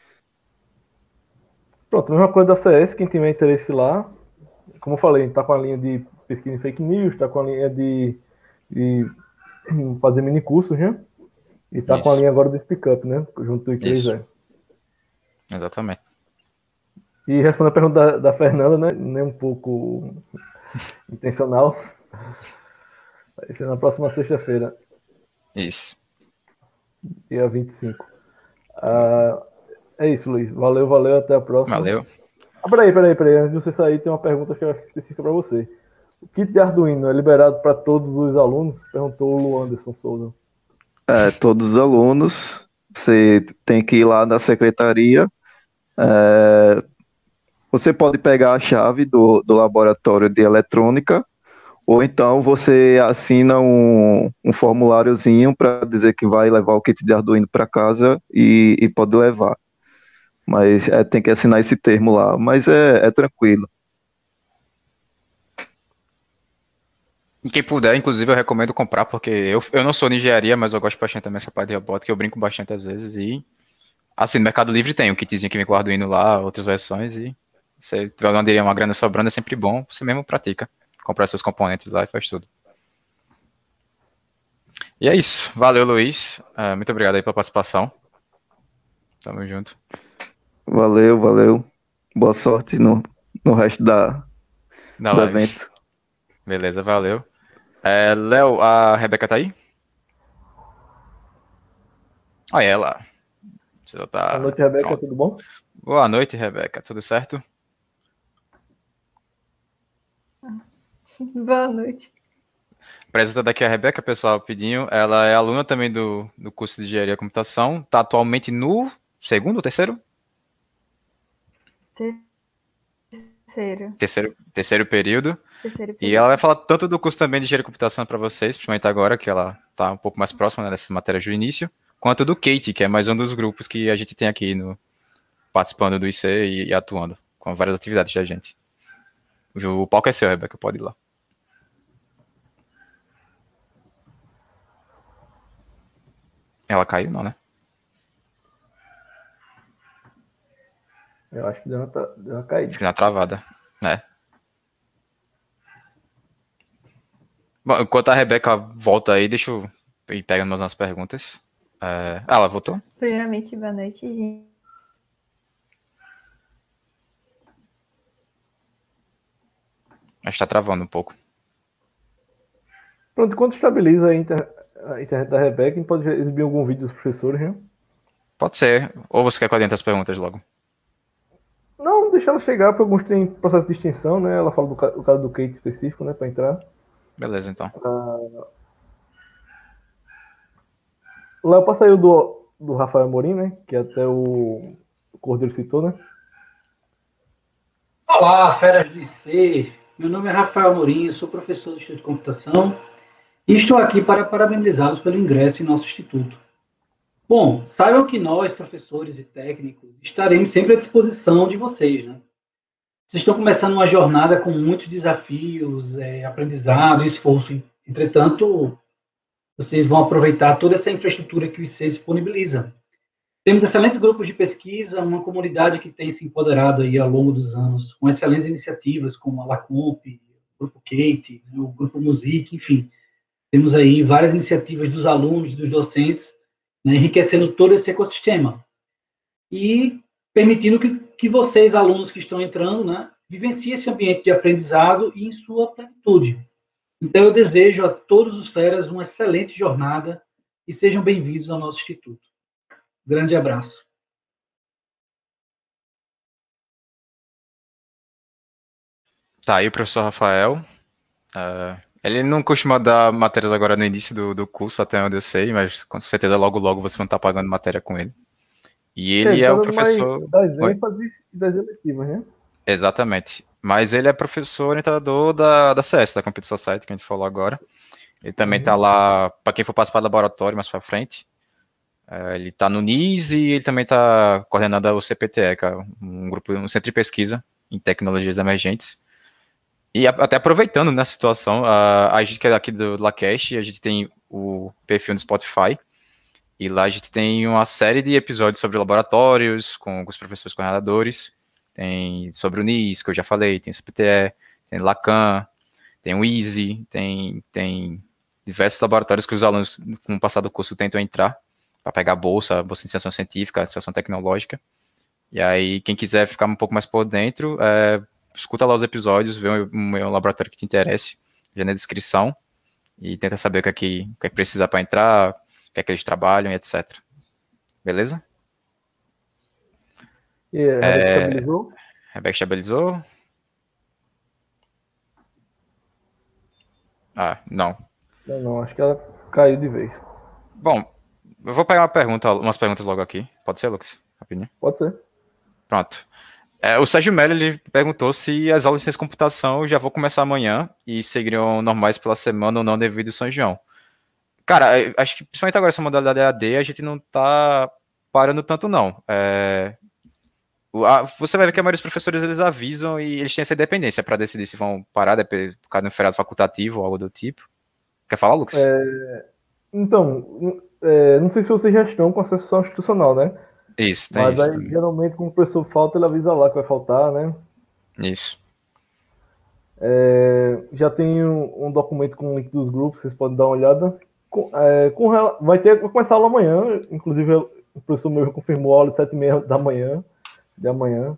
Pronto, a mesma coisa da C S, quem tiver interesse lá, como eu falei, está com a linha de pesquisa em fake news, está com a linha de, de fazer mini cursos, né? E está com a Isso. linha agora do Speak Up, né? Junto do I três E. Isso. Exatamente. E respondendo a pergunta da, da Fernanda, né? Nem um pouco intencional. Vai ser na próxima sexta-feira, Isso. dia vinte e cinco. Ah, é isso, Luiz. Valeu, valeu. Até a próxima. Valeu. Ah, peraí, peraí, peraí. Antes de você sair, tem uma pergunta que eu acho específica para você. O kit de Arduino é liberado para todos os alunos? Perguntou o Lu Anderson Souza. É, todos os alunos, você tem que ir lá na secretaria. É, você pode pegar a chave do, do laboratório de eletrônica, ou então você assina um, um formuláriozinho para dizer que vai levar o kit de Arduino para casa e, e pode levar. Mas é, tem que assinar esse termo lá. Mas é, é tranquilo. E quem puder, inclusive, eu recomendo comprar, porque eu, eu não sou de engenharia, mas eu gosto bastante também dessa parte de robótica, eu brinco bastante às vezes, e Assim, no Mercado Livre tem um kitzinho que vem com o Arduino lá, outras versões, e você tiver uma, uma grana sobrando é sempre bom, você mesmo pratica. Comprar seus componentes lá e faz tudo. E é isso. Valeu, Luiz. Uh, muito obrigado aí pela participação. Tamo junto. Valeu, valeu. Boa sorte no, no resto da, Da do live. evento. Beleza, valeu. É, Léo, a Rebeca tá aí? Olha ela. Você tá... Boa noite, Rebeca, Pronto. tudo bom? Boa noite, Rebeca. Tudo certo? Boa noite. Apresentando aqui a Rebeca, pessoal, pedinho. Ela é aluna também do, do curso de Engenharia e Computação. Está atualmente no segundo ou terceiro? Terceiro. Terceiro, terceiro período. Terceiro E período. ela vai falar tanto do curso também de Engenharia e Computação para vocês, principalmente agora, que ela está um pouco mais próxima, né, dessas matérias do início, quanto do Kate, que é mais um dos grupos que a gente tem aqui no, participando do I C e, e atuando com várias atividades da gente. O palco é seu, Rebeca, pode ir lá. Ela caiu, não, né? Eu acho que deu uma, tra- deu uma caída. Fica na travada, né? Bom, enquanto a Rebeca volta aí, deixa eu ir pegando umas nossas perguntas. É... Ah, ela voltou? Primeiramente, boa noite, gente. Acho que tá travando um pouco. Pronto, enquanto estabiliza a, inter- a internet da Rebeca, a gente pode exibir algum vídeo dos professores, né? Pode ser. Ou você quer que eu adiante as perguntas logo? Não, deixa ela chegar, porque alguns têm processo de extinção, né? Ela fala do, ca- do caso do Kate específico, né? Para entrar. Beleza, então. Lá eu passei o do, do Rafael Amorim, né? Que até o, o Cordeiro citou, né? Olá, feras do I C. Meu nome é Rafael Amorim, sou professor do Instituto de Computação e estou aqui para parabenizá-los pelo ingresso em nosso instituto. Bom, saibam que nós, professores e técnicos, estaremos sempre à disposição de vocês, né? Vocês estão começando uma jornada com muitos desafios, é, aprendizado e esforço. Entretanto, vocês vão aproveitar toda essa infraestrutura que o I C disponibiliza. Temos excelentes grupos de pesquisa, uma comunidade que tem se empoderado aí ao longo dos anos, com excelentes iniciativas como a LACOMP, o Grupo Kate, o Grupo Music, enfim. Temos aí várias iniciativas dos alunos, dos docentes, né, enriquecendo todo esse ecossistema. E permitindo que, que vocês, alunos que estão entrando, né, vivenciem esse ambiente de aprendizado e em sua plenitude. Então, eu desejo a todos os feras uma excelente jornada e sejam bem-vindos ao nosso instituto. Grande abraço. Tá aí o professor Rafael. Uh, ele não costuma dar matérias agora no início do, do curso, até onde eu sei, mas com certeza logo logo você vai estar pagando matéria com ele. E ele Ele é tá o dando mais professor... das Oi? ênfases e das eletivas, né? Exatamente. Mas ele é professor orientador da, da C S, da Computer Society, que a gente falou agora. Ele também está lá, para quem for participar do laboratório mais para frente, uh, ele está no N I S e ele também está coordenando o C P T E, que é um grupo, um centro de pesquisa em tecnologias emergentes. E a, até aproveitando nessa situação, a, a gente que é aqui do LaCast, a gente tem o perfil no Spotify, e lá a gente tem uma série de episódios sobre laboratórios, com, com os professores coordenadores, tem sobre o N I S, que eu já falei, tem o C P T E, tem o LACAN, tem o EASY, tem, tem diversos laboratórios que os alunos, com o passar do curso, tentam entrar para pegar bolsa, bolsa de iniciação científica, iniciação tecnológica. E aí, quem quiser ficar um pouco mais por dentro, é, escuta lá os episódios, vê um, um laboratório que te interesse, já na descrição, e tenta saber o que é que, o que, é que precisa para entrar, o que é que eles trabalham, e etcétera. Beleza? E a Rebeca É, estabilizou? Rebeca estabilizou? Ah, não. Não, não, acho que ela caiu de vez. Bom, eu vou pegar uma pergunta, umas perguntas logo aqui. Pode ser, Lucas? Rapidinho. Pode ser. Pronto. É, o Sérgio Mello, ele perguntou se as aulas de ciência de computação já vão começar amanhã e seguiriam normais pela semana ou não devido ao São João. Cara, eu acho que principalmente agora essa modalidade E A D, a gente não tá parando tanto, não. É, o- a- você vai ver que a maioria dos professores, eles avisam e eles têm essa independência para decidir se vão parar depois, por causa de um feriado facultativo ou algo do tipo. Quer falar, Lucas? Então, é, não sei se vocês já estão com a sessão institucional, né? Isso, tem Mas isso aí, também. geralmente, quando o professor falta, ele avisa lá que vai faltar, né? Isso. É, já tem um, um documento com o link dos grupos, vocês podem dar uma olhada. Com, é, com, vai, ter, vai começar a aula amanhã, inclusive o professor meu já confirmou a aula de sete e meia da manhã, de amanhã.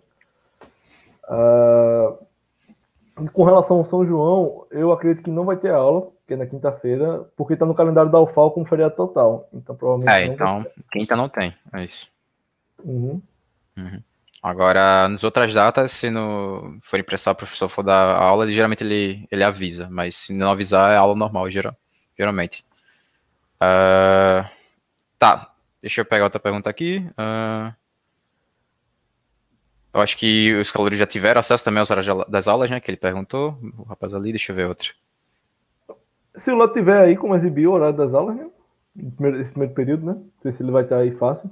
Ah, com relação ao São João, eu acredito que não vai ter aula, que é na quinta-feira, porque está no calendário da U F A L como feriado total. Então provavelmente É, não vai então, ter. quinta não tem, é isso. Uhum. Uhum. Agora, nas outras datas, se não for impressar, o professor for dar a aula, ele, geralmente ele, ele avisa, mas se não avisar, é aula normal, geral, geralmente. Uh, tá, deixa eu pegar outra pergunta aqui. Uh, eu acho que os calouros já tiveram acesso também aos horários das aulas, né, que ele perguntou. O rapaz ali, deixa eu ver outra. Se o Lá tiver aí como exibir o horário das aulas, né? Esse primeiro período, né? Não sei se ele vai estar aí fácil.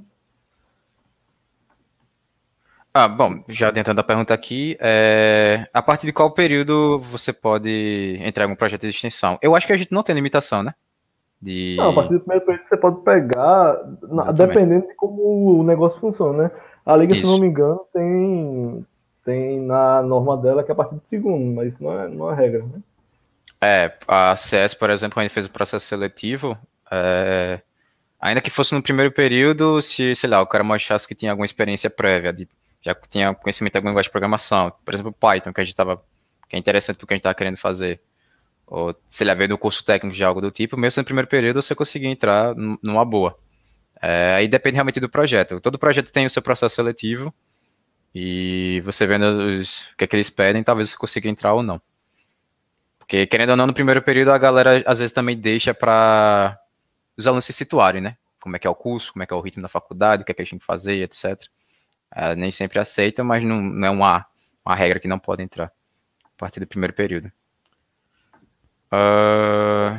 Ah, bom, já adiantando a pergunta aqui, é, a partir de qual período você pode entrar em algum projeto de extensão? Eu acho que a gente não tem limitação, né? Não, a De... partir do primeiro período você pode pegar, na- Exatamente. dependendo de como o negócio funciona, né? A Liga, se não Isso. me engano, tem, tem na norma dela que é a partir do segundo, mas não é, não é regra, né? É, a C S, por exemplo, quando a gente fez o processo seletivo, é, ainda que fosse no primeiro período, se, sei lá, o cara mostrasse que tinha alguma experiência prévia, de, já tinha conhecimento de alguma linguagem de programação, por exemplo, Python, que a gente tava, que é interessante porque a gente tava querendo fazer, ou, sei lá, veio do curso técnico de algo do tipo, mesmo no primeiro período você conseguia entrar numa boa. É, aí depende realmente do projeto. Todo projeto tem o seu processo seletivo, e você vendo os, o que é que eles pedem, talvez você consiga entrar ou não. Porque, querendo ou não, no primeiro período a galera às vezes também deixa para os alunos se situarem, né? Como é que é o curso, como é que é o ritmo da faculdade, o que é que a gente tem que fazer, etcétera. É, nem sempre aceita, mas não, não é uma, uma regra que não pode entrar a partir do primeiro período. Uh,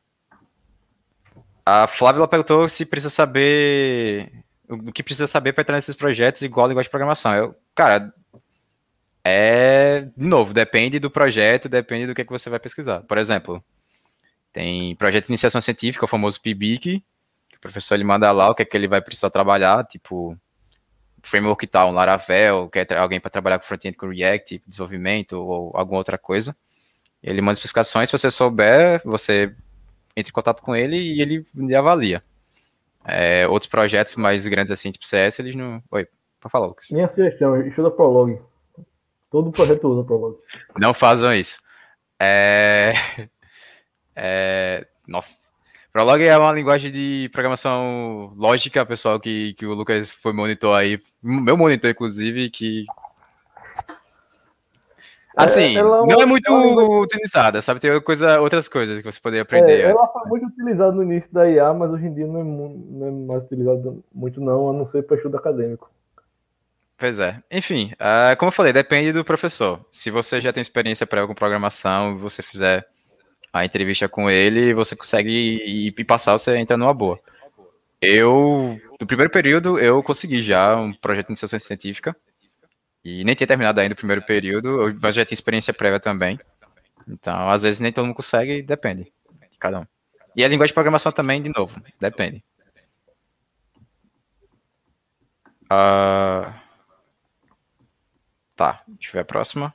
a Flávia perguntou se precisa saber o que precisa saber para entrar nesses projetos igual a linguagem de programação. Eu, cara, é, de novo, depende do projeto, depende do que, é que você vai pesquisar. Por exemplo, tem projeto de iniciação científica, o famoso P I B I C, que o professor ele manda lá o que é que ele vai precisar trabalhar, tipo, framework tal, um Laravel, quer alguém para trabalhar com front-end com React, desenvolvimento ou alguma outra coisa. Ele manda especificações, se você souber, você entra em contato com ele e ele avalia. É, outros projetos mais grandes assim, tipo C S, eles não... Oi, pode falar, Lucas. Minha sugestão, estuda Prolog. Todo projeto usa Prolog. Não façam isso. É... É... Nossa. Prolog é uma linguagem de programação lógica, pessoal, que, que o Lucas foi monitor aí, meu monitor, inclusive, que... Assim, É, ela, não é muito ela, linguagem, utilizada, sabe? Tem coisa, outras coisas que você poderia aprender é, ela antes. foi muito utilizada no início da I A, mas hoje em dia não é, mu- não é mais utilizada muito não, a não ser para estudo acadêmico. Pois é. Enfim, uh, como eu falei, depende do professor. Se você já tem experiência prévia com programação, você fizer a entrevista com ele, você consegue ir, ir passar, você entra numa boa. Eu, no primeiro período, eu consegui já um projeto de iniciação científica, e nem tinha terminado ainda o primeiro período, mas já tinha experiência prévia também. Então, às vezes, nem todo mundo consegue, depende de cada um. E a linguagem de programação também, de novo, depende. Uh, tá, deixa eu ver a próxima.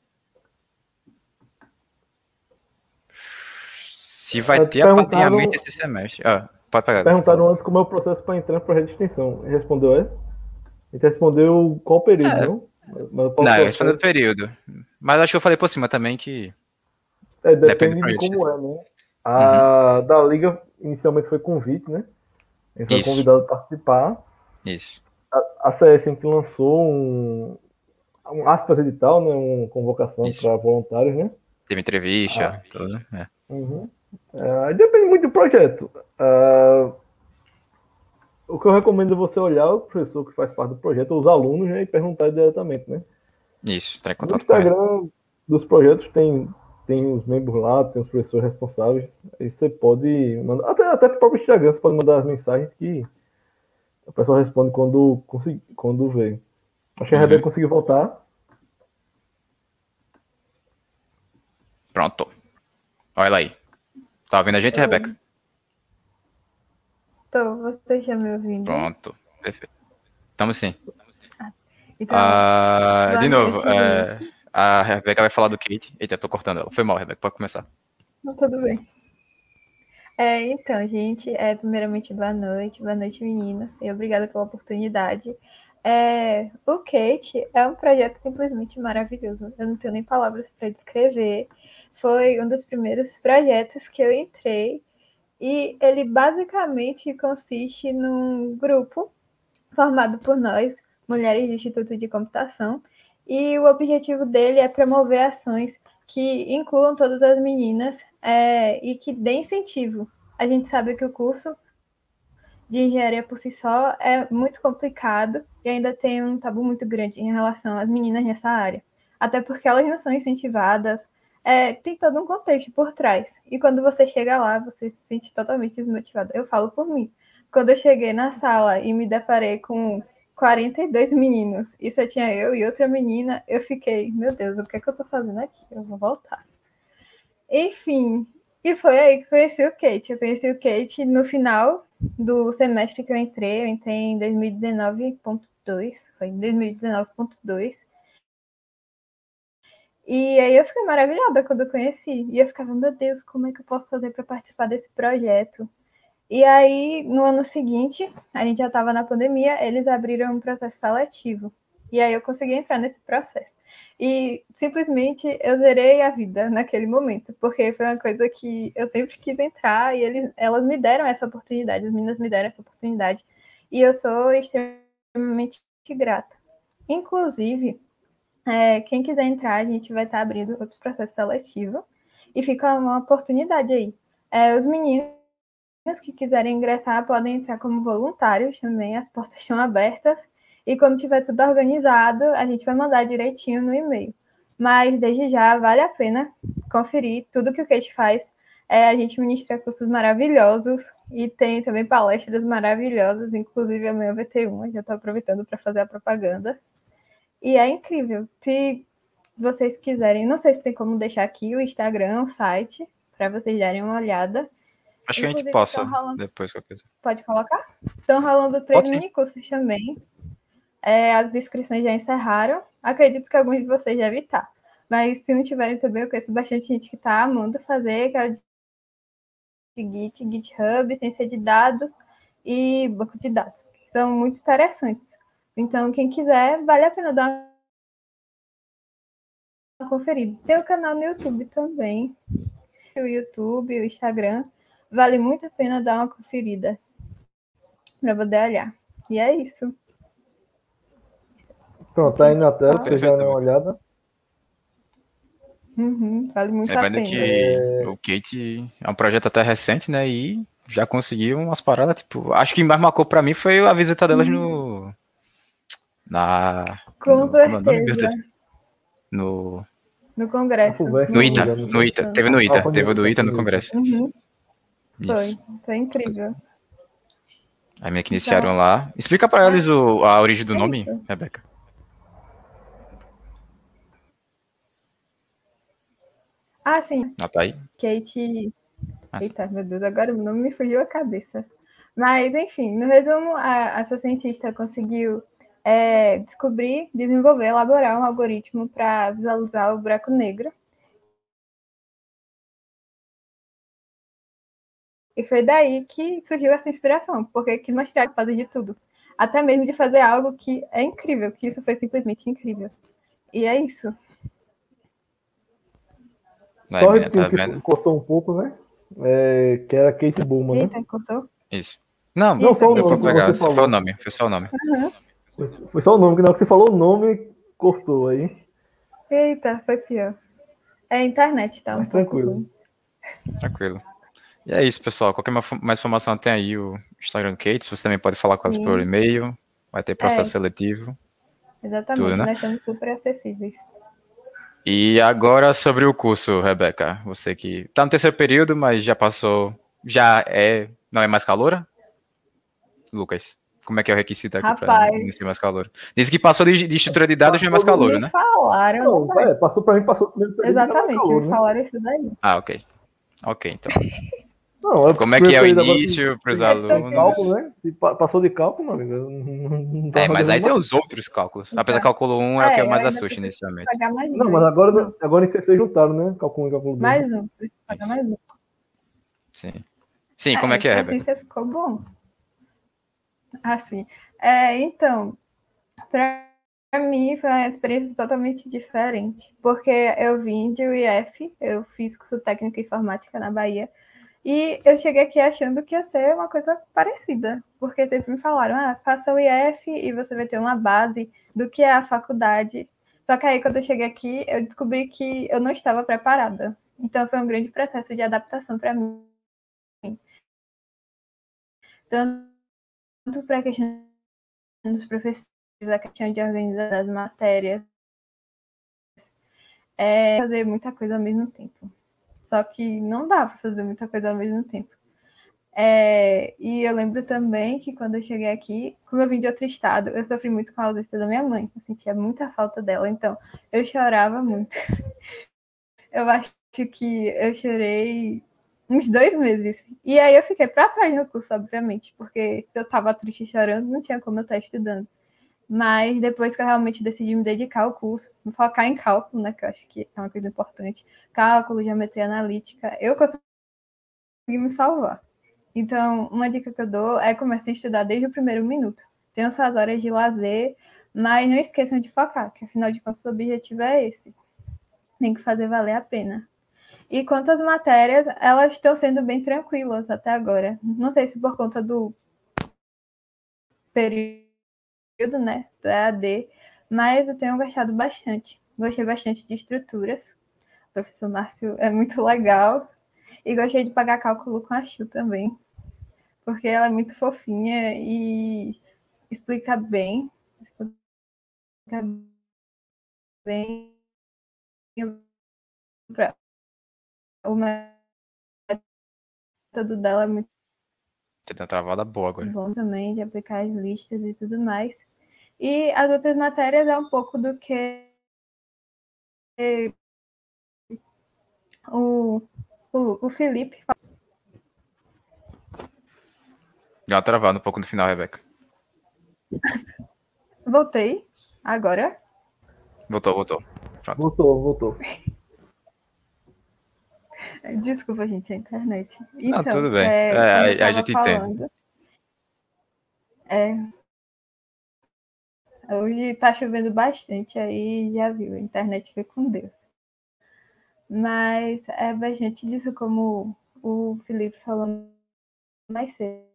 Se vai É, ter apadrinhamento esse semestre. Ah, pode pegar. Perguntaram antes como é o processo para entrar no projeto de extensão. Ele respondeu essa? A gente respondeu qual período, É, não? Mas qual não, eu processo? respondi o período. Mas acho que eu falei por cima também que É, depende do depende de projeto de como extensão. é, né? Uhum. A da Liga inicialmente foi convite, né? A gente foi Isso, convidado a participar. isso. A, a C S a gente lançou um, um aspas edital, né? Uma convocação Isso. para voluntários, né? Teve entrevista, Ah. tudo. É. Uhum. É, depende muito do projeto. Uh, o que eu recomendo é você olhar o professor que faz parte do projeto, ou os alunos, né, e perguntar diretamente, né? Isso, entrar em No contato com ele. Instagram dos projetos tem, tem os membros lá, tem os professores responsáveis. Aí você pode mandar, até, até pro próprio Instagram, você pode mandar as mensagens que o pessoal responde quando, quando vê. Acho que a Uhum. Rebeca conseguiu voltar. Pronto. Olha ela aí. Tá ouvindo a gente, Rebeca? Tô, você já me ouvindo? Pronto. Perfeito. Estamos sim. Então, Ah, boa de novo, noite, é, a Rebeca vai falar do Kate. Eita, eu tô cortando ela. Foi mal, Rebeca, pode começar. não, tudo bem. É, então, gente, é, primeiramente, boa noite, boa noite, meninas, e obrigada pela oportunidade. É, o Kate é um projeto simplesmente maravilhoso, eu não tenho nem palavras para descrever. Foi um dos primeiros projetos que eu entrei, e ele basicamente consiste num grupo formado por nós, mulheres do Instituto de Computação, e o objetivo dele é promover ações que incluam todas as meninas é, e que dê incentivo. A gente sabe que o curso de engenharia por si só é muito complicado e ainda tem um tabu muito grande em relação às meninas nessa área, até porque elas não são incentivadas, é, tem todo um contexto por trás. E quando você chega lá, você se sente totalmente desmotivada. Eu falo por mim. Quando eu cheguei na sala e me deparei com quarenta e dois meninos e só tinha eu e outra menina, eu fiquei, meu Deus, o que é que eu tô fazendo aqui? Eu vou voltar. Enfim, e foi aí que conheci o Kate. Eu conheci o Kate no final do semestre que eu entrei. Eu entrei em dois mil e dezenove ponto dois, foi em dois mil e dezenove ponto dois. E aí eu fiquei maravilhada quando eu conheci. E eu ficava, meu Deus, como é que eu posso fazer para participar desse projeto? E aí, no ano seguinte, a gente já estava na pandemia, eles abriram um processo seletivo. E aí eu consegui entrar nesse processo. E simplesmente eu zerei a vida naquele momento, porque foi uma coisa que eu sempre quis entrar e eles, elas me deram essa oportunidade, as meninas me deram essa oportunidade. E eu sou extremamente grata. Inclusive, é, quem quiser entrar, a gente vai estar abrindo outro processo seletivo e fica uma oportunidade aí. É, os meninos que quiserem ingressar podem entrar como voluntários também, as portas estão abertas. E quando tiver tudo organizado, a gente vai mandar direitinho no e-mail. Mas desde já vale a pena conferir tudo que o Kate faz. É, a gente ministra cursos maravilhosos e tem também palestras maravilhosas, inclusive amanhã vai ter uma, já estou aproveitando para fazer a propaganda. E é incrível. Se vocês quiserem, não sei se tem como deixar aqui o Instagram, o site, para vocês darem uma olhada. Acho que a gente Inclusive, possa estão rolando- depois qualquer coisa. Pode colocar? Estão rolando três Pode sim. minicursos também. É, as inscrições já encerraram. Acredito que alguns de vocês devem estar. Mas se não tiverem também, eu conheço bastante gente que está amando fazer, que é o de Git, GitHub, ciência de dados e banco de dados, que são muito interessantes. Então, quem quiser, vale a pena dar uma conferida. Tem o canal no YouTube também. O YouTube, o Instagram. Vale muito a pena dar uma conferida para poder olhar. E é isso. Pronto, tá aí na tela, pra vocês Perfeito, darem uma Rebeca. olhada. Uhum, vale muito a Lembrando pena. que o Kate é um projeto até recente, né? E já conseguiu umas paradas, tipo, acho que mais marcou pra mim foi a visita delas no. Na. Com no, como é o nome, meu certeza. Deus? No. No congresso. A FUVEST, No se não me ITA, engano. no ITA. Teve no Ah, ITA, foi teve o do no ITA no ITA. congresso. Uhum, foi. Isso. Foi incrível. Aí meio que iniciaram Então, lá. Explica pra eles o, a origem do é nome, isso. Rebeca. Ah, sim. Ah, tá aí. Kate. Ah, sim. Eita, meu Deus, agora o nome me fugiu a cabeça. Mas, enfim, no resumo, a, essa cientista conseguiu é, descobrir, desenvolver, elaborar um algoritmo para visualizar o buraco negro. E foi daí que surgiu essa inspiração, porque quis mostrar que fazer de tudo. Até mesmo de fazer algo que é incrível, que isso foi simplesmente incrível. E é isso. Aí, Só menina, tá repetindo que vendo? cortou um pouco, né? É, que era Kate Bowman, né? Eita, cortou? Isso. Não, Não, só o deu pra nome que pegar. você Só foi falou. o nome. Foi só o nome. Foi, foi só o nome, que na hora que você falou o nome, cortou aí. Eita, foi pior. É a internet, tá um Mas pouco tranquilo. ruim. Tranquilo. E é isso, pessoal. Qualquer mais informação tem aí o Instagram do Kate. Você também pode falar com elas Sim. por e-mail. Vai ter processo É. seletivo. Exatamente, Tudo, né? nós somos super acessíveis. E agora sobre o curso, Rebeca. Você que tá no terceiro período, mas já passou. Já é. Não é mais caloura? Lucas, como é que é o requisito aqui pra Rapaz. não ser mais calouro? Diz que passou de, de estrutura de dados já é mais calouro, Me né? falaram. Não, não vai. é, passou pra mim, passou pro primeiro período, já tava Exatamente, calor, me né? falaram isso daí. Ah, ok. Ok, então. Não, Como é que é o preferido agora início para os tem alunos? cálculo, né? Se pa- passou de cálculo, meu amigo. Não, não, não tá É, mas aí fazendo tem mais. os outros cálculos. Apesar que cálculo um é o que É, eu eu mais ainda assusto preciso inicialmente. pagar mais Não, mas dois. agora, Não, agora em C C juntaram, né? Cálculo um e cálculo dois. mais um. Preciso pagar mais um. Sim. Sim, como é É, que é, então assim Rebeca? você ficou bom. Assim. É, então, pra mim foi uma experiência totalmente diferente. Porque eu vim de U I F, eu fiz curso técnico em informática na Bahia. E eu cheguei aqui achando que ia ser uma coisa parecida, porque sempre me falaram, ah, faça o I F e você vai ter uma base do que é a faculdade. Só que aí, quando eu cheguei aqui, eu descobri que eu não estava preparada. Então, foi um grande processo de adaptação para mim. Tanto para a questão dos professores, a questão de organizar as matérias, é fazer muita coisa ao mesmo tempo. Só que não dá para fazer muita coisa ao mesmo tempo. É, e eu lembro também que quando eu cheguei aqui, como eu vim de outro estado, eu sofri muito com a ausência da minha mãe. Eu sentia muita falta dela, então eu chorava muito. Eu acho que eu chorei uns dois meses. E aí eu fiquei para trás no curso, obviamente, porque se eu estava triste chorando, não tinha como eu estar estudando. Mas depois que eu realmente decidi me dedicar ao curso, me focar em cálculo, né, que eu acho que é uma coisa importante, cálculo, geometria analítica, eu consegui me salvar. Então, uma dica que eu dou é comecem a estudar desde o primeiro minuto. Tenham suas horas de lazer, mas não esqueçam de focar, que afinal de contas o objetivo é esse. Tem que fazer valer a pena. E quanto às matérias, elas estão sendo bem tranquilas até agora. Não sei se por conta do período, né, do E A D, mas eu tenho gostado bastante. Gostei bastante de estruturas. O professor Márcio é muito legal. E gostei de pagar cálculo com a Chu também, porque ela é muito fofinha e explica bem, explica bem pra, o método dela é muito Tem uma travada boa agora. bom também de aplicar as listas e tudo mais. E as outras matérias é um pouco do que o, o, o Felipe. Deu uma travada um pouco no final, Rebeca. Voltei agora. Voltou, voltou. Pronto. Voltou, voltou. Desculpa, gente, a internet. Não, Então, tudo bem. é, É, como eu a, a tava gente entende. falando, é, hoje tá chovendo bastante aí, já viu, a internet foi com Deus. Mas é bastante disso, como o Felipe falou mais cedo,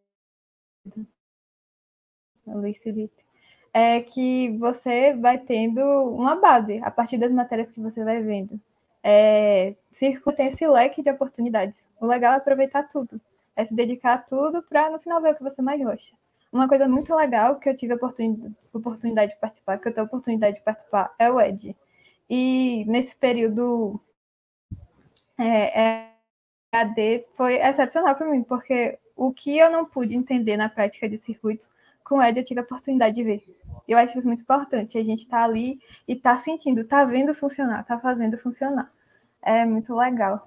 o Luiz Felipe, é que você vai tendo uma base a partir das matérias que você vai vendo. É, circo tem esse leque de oportunidades. O legal é aproveitar tudo, é se dedicar a tudo para no final ver o que você mais gosta. Uma coisa muito legal que eu tive a oportunidade, oportunidade de participar, que eu tenho a oportunidade de participar, é o E D. E nesse período é, é, E A D foi excepcional para mim, porque o que eu não pude entender na prática de circuitos, com o E D eu tive a oportunidade de ver. Eu acho isso muito importante, a gente tá ali e tá sentindo, tá vendo funcionar, tá fazendo funcionar. É muito legal.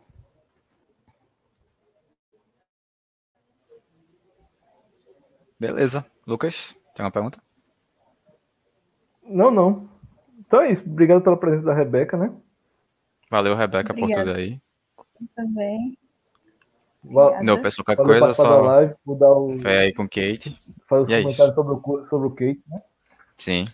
Beleza. Lucas, tem uma pergunta? Não, não. Então é isso. Obrigado pela presença da Rebeca, né? Valeu, Rebeca, por Obrigada. tudo aí. Também. Va- Obrigada. Não, pessoal, qualquer Valeu coisa, participar da só live, mudar o, fé aí com Kate. fazer os E é comentários isso. sobre o, cu- sobre o Kate, né? Sim.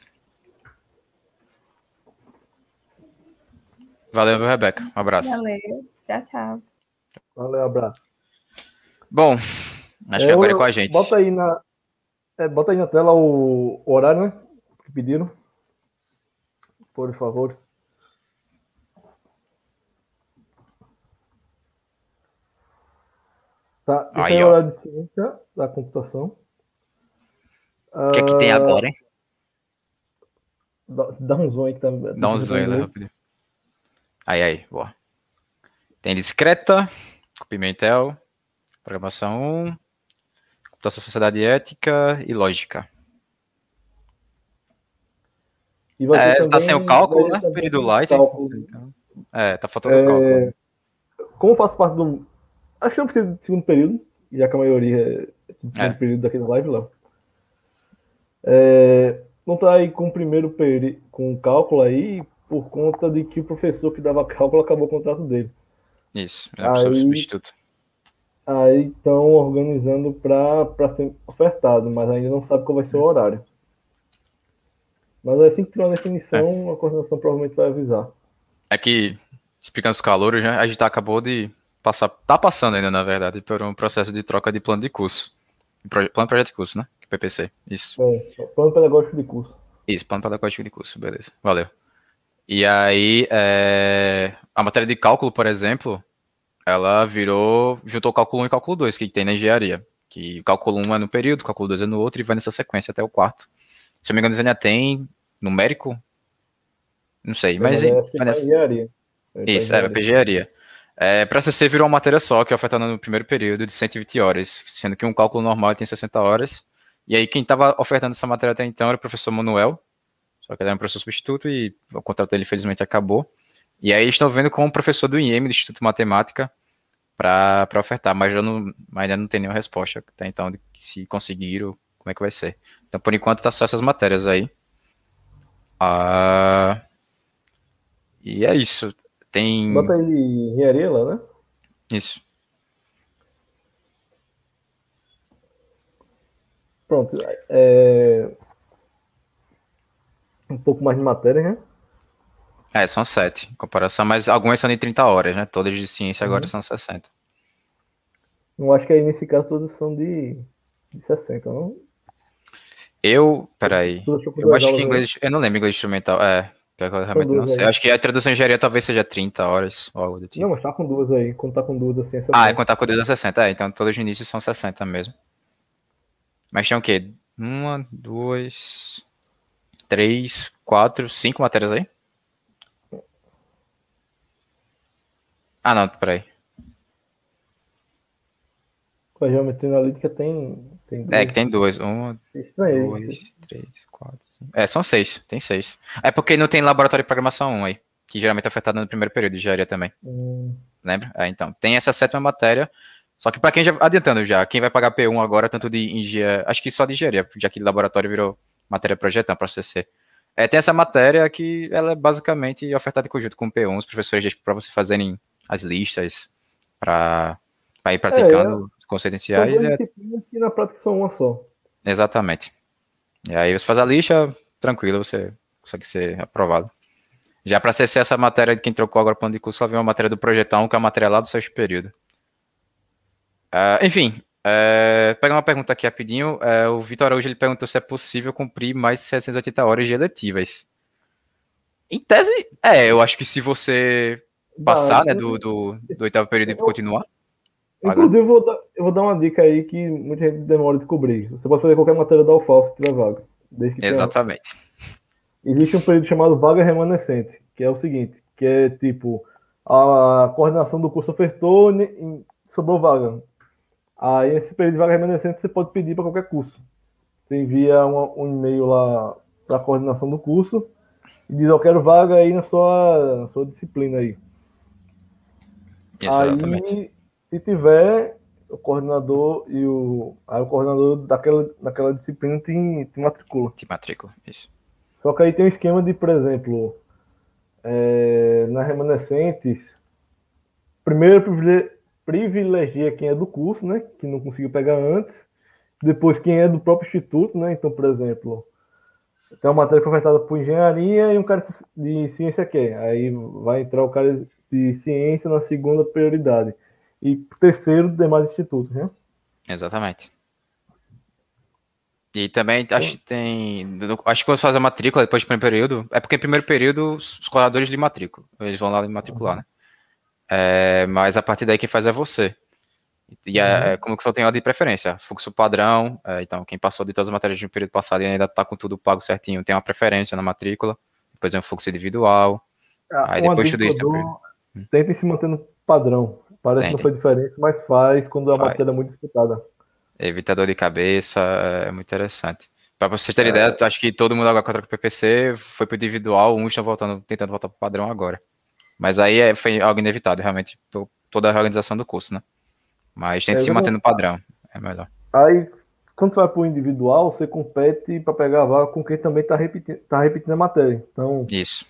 Valeu, viu, Rebeca. Um abraço. Valeu. Tchau, tchau. Valeu, abraço. Bom, acho que É, agora é eu- com a gente. Bota aí na, é, bota aí na tela o, o horário, né? Que pediram. Por favor. Tá, esse Aí, é o ó. horário de ciência da computação. O que é que tem agora, hein? Dá, dá um zoom aí que tá. Dá um zoom aí, né, rapidinho. Aí, aí, boa. Tem discreta, com Pimentel, programação um, computação, sociedade e ética e lógica. E vai ter É, também, tá sem o cálculo, vai ter né? também Período light. cálculo. Então, é, tá faltando É, cálculo. Como eu faço parte do, Acho que não precisa de segundo período, já que a maioria é do primeiro É. período daqui da live, Léo. É, não tá aí com o primeiro período, com o cálculo aí, por conta de que o professor que dava cálculo acabou o contrato dele. Isso, é o professor Aí, substituto. aí estão organizando para ser ofertado, mas ainda não sabe qual vai ser o horário. Mas assim que tiver uma definição, a coordenação provavelmente vai avisar. É que, explicando os calouros, né, a gente acabou de passar, tá passando ainda, na verdade, por um processo de troca de plano de curso. Proje- Plano de projeto de curso, né? P P C, isso. É, plano pedagógico de curso. Isso, plano pedagógico de curso, beleza. Valeu. E aí, é, a matéria de cálculo, por exemplo, ela virou, juntou cálculo um e cálculo dois, que tem na engenharia. Que o cálculo um é no período, o cálculo dois é no outro, e vai nessa sequência até o quarto. Se eu não me engano, eles ainda tem numérico, não sei, É, mas mas é assim, vai pra nessa... engenharia. É pra Isso, é, vai pra engenharia. É, para C C virou uma matéria só, que é ofertada no primeiro período de cento e vinte horas, sendo que um cálculo normal tem sessenta horas. E aí quem estava ofertando essa matéria até então era o professor Manuel, só que ele era um professor substituto e o contrato dele infelizmente acabou. E aí estão vendo com o professor do I E M, do Instituto de Matemática, para ofertar, mas, já não, mas ainda não tem nenhuma resposta até então de se conseguiram, como é que vai ser. Então por enquanto tá só essas matérias aí. Ah, e é isso. Tem Bota aí engenharia lá, né? isso. Pronto. É... Um pouco mais de matéria, né? É, são sete em comparação, mas algumas são de trinta horas, né? Todas de ciência agora Uhum. são sessenta. Eu acho que aí nesse caso todas são de, de sessenta, não? Eu, peraí, Tu achou com eu duas acho que aulas aí? inglês, eu não lembro inglês instrumental, é, pior que eu São realmente não duas sei. aí. Eu acho que a tradução de engenharia talvez seja trinta horas, ou algo do Não, tipo. mas tá com duas aí. Quando tá com duas assim é Ah, é sessenta. contar com Deus é sessenta, é, então todos os inícios são sessenta mesmo. Mas tem o quê? Uma, duas, três, quatro, cinco matérias aí? Ah, não, peraí. Com a geometria analítica tem, tem É, que duas. tem duas. Uma, Estranhei dois, isso. três, quatro, cinco. É, são seis, tem seis. É porque não tem laboratório de programação um aí, que geralmente é afetado no primeiro período de engenharia também. Hum, Lembra? É, então, tem essa sétima matéria. Só que para quem já, adiantando já, quem vai pagar P um agora, tanto de engenharia, acho que só de engenharia, já que laboratório virou matéria projetão para C C. É, tem essa matéria que ela é basicamente ofertada em conjunto com o P um, os professores deixam para você fazerem as listas para ir É, é, praticando os conceitos são iniciais. duas É, disciplinas que na prática são uma só. exatamente. E aí você faz a lista, tranquilo, você consegue ser aprovado. Já para C C, essa matéria de quem trocou agora o plano de curso, ela vem uma matéria do projetão, que é a matéria lá do sexto período. Uh, enfim, uh, pegar uma pergunta aqui rapidinho. Uh, o Vitor Araújo ele perguntou se é possível cumprir mais setecentas e oitenta horas de eletivas. Em tese, é, eu acho que se você passar, né, do, do, do oitavo período e continuar pagando. Inclusive, eu vou, dar, eu vou dar uma dica aí que muita gente demora a descobrir. Você pode fazer qualquer matéria da U F A L se tiver vaga. Desde que tenha... Exatamente. Existe um período chamado vaga remanescente, que é o seguinte, que é tipo, a coordenação do curso ofertou e sobrou vaga. Aí, nesse período de vaga remanescente, você pode pedir para qualquer curso. Você envia um, um e-mail lá para a coordenação do curso e diz, eu quero vaga aí na sua, na sua disciplina aí. Exatamente. Aí, se tiver, o coordenador e o, aí o coordenador daquela, daquela disciplina te, te matricula. Te matrícula, isso. Só que aí tem um esquema de, por exemplo, é, nas remanescentes, primeiro privilegia quem é do curso, né, que não conseguiu pegar antes, depois quem é do próprio instituto, né, então, por exemplo, tem uma matéria que foi ofertada por engenharia e um cara de ciência quer, aí vai entrar o cara de ciência na segunda prioridade, e terceiro, demais institutos, né? Exatamente. E também acho que tem. Acho que quando você faz a matrícula depois do primeiro período, é porque em primeiro período os coordenadores de matrícula, eles vão lá matricular, né? É, mas a partir daí quem faz é você. E é, é como que só tem ordem de preferência, fluxo padrão, é, então quem passou de todas as matérias de um período passado e ainda está com tudo pago certinho, tem uma preferência na matrícula, depois é um fluxo individual, Ah, aí uma depois dica tudo que eu isso. dou, tentem se manter no padrão. Parece que não Tem, faz diferença, mas faz quando a faz. matéria é muito disputada. Evita dor de cabeça, é muito interessante. Para vocês terem ideia, acho que todo mundo agora contra o P P C foi pro individual, uns estão voltando, tentando voltar pro padrão agora. Mas aí é, foi algo inevitável, realmente, por toda a reorganização do curso, né? Mas tenta É, se manter no exatamente. padrão. É melhor. Aí, quando você vai para o individual, você compete para pegar a vaga com quem também está repetindo, tá repetindo a matéria. Então, Isso.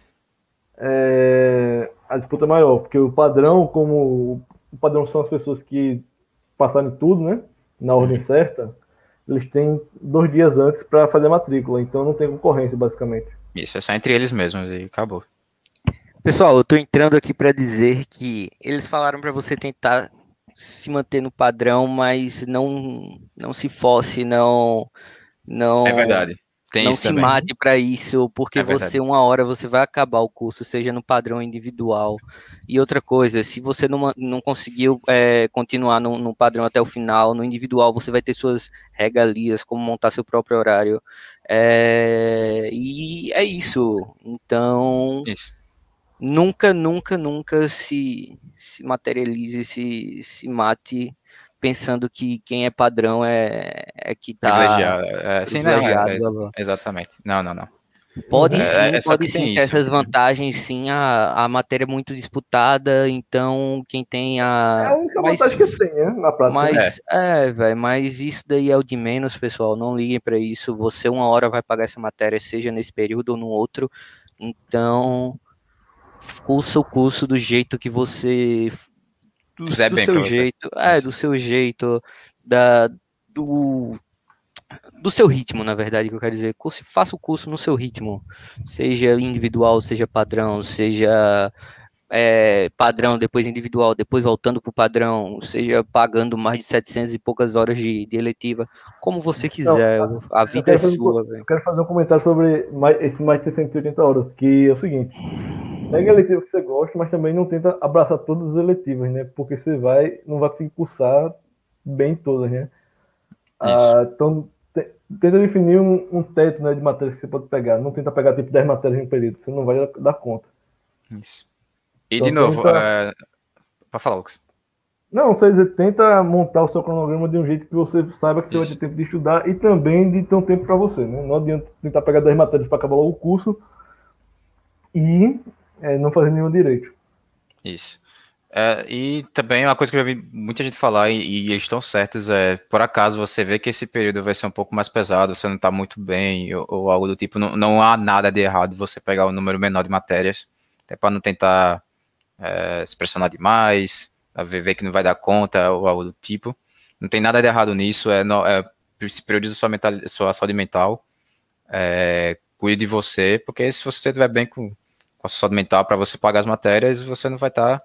é, a disputa é maior, porque o padrão, como o padrão são as pessoas que passaram em tudo, né? Na ordem Uhum. certa, eles têm dois dias antes para fazer a matrícula, então não tem concorrência, basicamente. Isso, é só entre eles mesmos e acabou. Pessoal, eu tô entrando aqui para dizer que eles falaram para você tentar se manter no padrão, mas não não se force, não É não verdade. Tem não isso se também. mate para isso, porque É verdade. você uma hora você vai acabar o curso, seja no padrão individual. E outra coisa, se você não, ma- não conseguiu é, continuar no, no padrão até o final, no individual você vai ter suas regalias, como montar seu próprio horário. É, e é isso. Então Isso. nunca, nunca, nunca se, se materialize, se, se mate pensando que quem é padrão é, é que tá Privilegiado. É, sim, não, é, privilegiado, é blá, exa- blá. exatamente. Não, não, não. Pode Uhum. É, sim, é só pode que sim tem ter isso. essas vantagens, sim, a, a matéria é muito disputada, então quem tem É a a... única Mas, vantagem que tem, né? Na prática, né? É, mas, é, velho, mas isso daí é o de menos, pessoal, não liguem para isso, você uma hora vai pagar essa matéria, seja nesse período ou no outro, então cursa o curso do jeito que você do, fizer do bem seu pra você. jeito, é, Isso. do seu jeito, da, do, do seu ritmo, na verdade, que eu quero dizer. Curso, faça o curso no seu ritmo, seja individual, seja padrão, seja é, padrão, depois individual, depois voltando para o padrão, seja pagando mais de setecentas e poucas horas de, de eletiva, como você Não, quiser, a eu vida é quero fazer, um co- sua, eu velho. quero fazer um comentário sobre mais- esse mais de seiscentas e oitenta horas, que é o seguinte: pega a eletiva que você gosta, mas também não tenta abraçar todas as eletivas, né? Porque você vai, não vai conseguir cursar bem todas, né? Isso. Ah, então, te- tenta definir um, um teto, né, de matérias que você pode pegar. Não tenta pegar tipo dez matérias em um período, você não vai dar, dar conta. Isso. E de Então novo, tenta. é... para falar, Lucas. Não, você dizer, tenta montar o seu cronograma de um jeito que você saiba que você vai ter Isso. tempo de estudar e também de ter um tempo para você, né? Não adianta tentar pegar dez matérias para acabar logo o curso e é, não fazer nenhum direito. Isso. É, e também uma coisa que eu já vi muita gente falar, e, e eles estão certos, é, por acaso você vê que esse período vai ser um pouco mais pesado, você não está muito bem, ou, ou algo do tipo, não, não há nada de errado você pegar um número menor de matérias, até para não tentar é, se pressionar demais, ver, ver que não vai dar conta, ou algo do tipo. Não tem nada de errado nisso, é, no- é se prioriza sua, mental, sua saúde mental, é, cuide de você, porque se você estiver bem com, com a sua saúde mental para você pagar as matérias, você não vai estar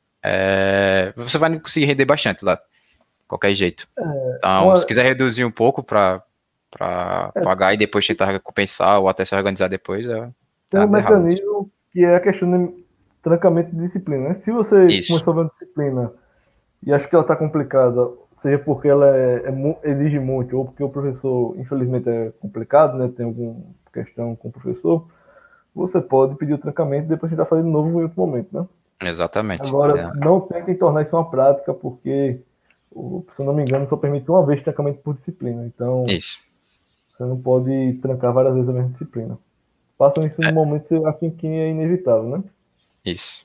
é, você vai conseguir render bastante lá, de qualquer jeito. Então, se Uma, quiser reduzir um pouco para para é, pagar e depois tentar recompensar ou até se organizar depois, é, não tem tem um nada de errado nisso. mecanismo que é a questão de trancamento de disciplina, né? Se você Isso, começou a ver uma disciplina e acha que ela está complicada, seja porque ela é, é mu- exige muito ou porque o professor, infelizmente, é complicado, né? Tem alguma questão com o professor, você pode pedir o trancamento e depois tentar fazer de novo em outro momento, né? exatamente. Agora, É, não tentem tornar isso uma prática, porque, o- se eu não me engano, só permite uma vez trancamento por disciplina. Então, isso. você não pode trancar várias vezes a mesma disciplina. Façam isso no É, momento assim que é inevitável, né? isso.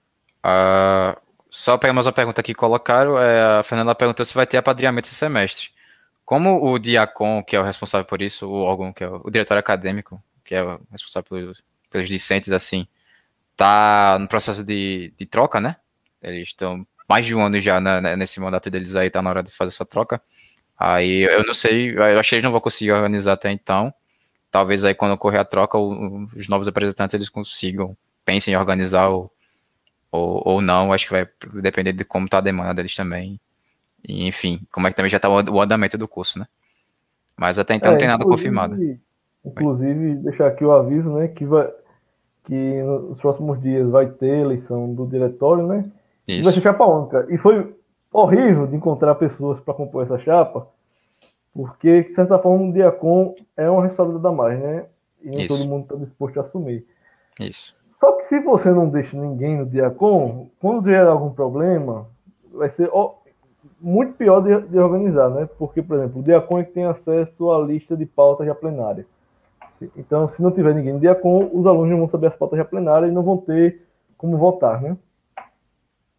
Ah, só pegamos uma pergunta aqui que colocaram. É, a Fernanda perguntou se vai ter apadrinhamento esse semestre. Como o Diacon, que é o responsável por isso, o órgão que é o, o diretor acadêmico, que é o responsável pelos, pelos discentes, assim, tá no processo de, de troca, né? Eles estão mais de um ano já na- na- nesse mandato deles aí, tá na hora de fazer essa troca. Aí eu não sei, eu acho que eles não vão conseguir organizar até então. Talvez aí quando ocorrer a troca, o- o- os novos representantes eles consigam, pensem em organizar ou, ou, ou não. Acho que vai depender de como tá a demanda deles também. E, enfim, como é que também já tá o o andamento do curso, né? Mas até então não É, tem nada confirmado. inclusive, Oi. inclusive deixar aqui o aviso, né, que vai, que nos próximos dias vai ter eleição do diretório, né? E vai ser Isso, chapa única. E foi horrível de encontrar pessoas para compor essa chapa, porque, de certa forma, o Diacon é uma responsabilidade a mais, né? E nem todo isso, mundo está disposto a assumir. isso, Só que se você não deixa ninguém no Diacon, quando vier algum problema, vai ser ó, muito pior de, de organizar, né? Porque, por exemplo, o Diacon é que tem acesso à lista de pautas já plenária. Então, se não tiver ninguém no Diacon, os alunos não vão saber as pautas já plenárias e não vão ter como votar, né?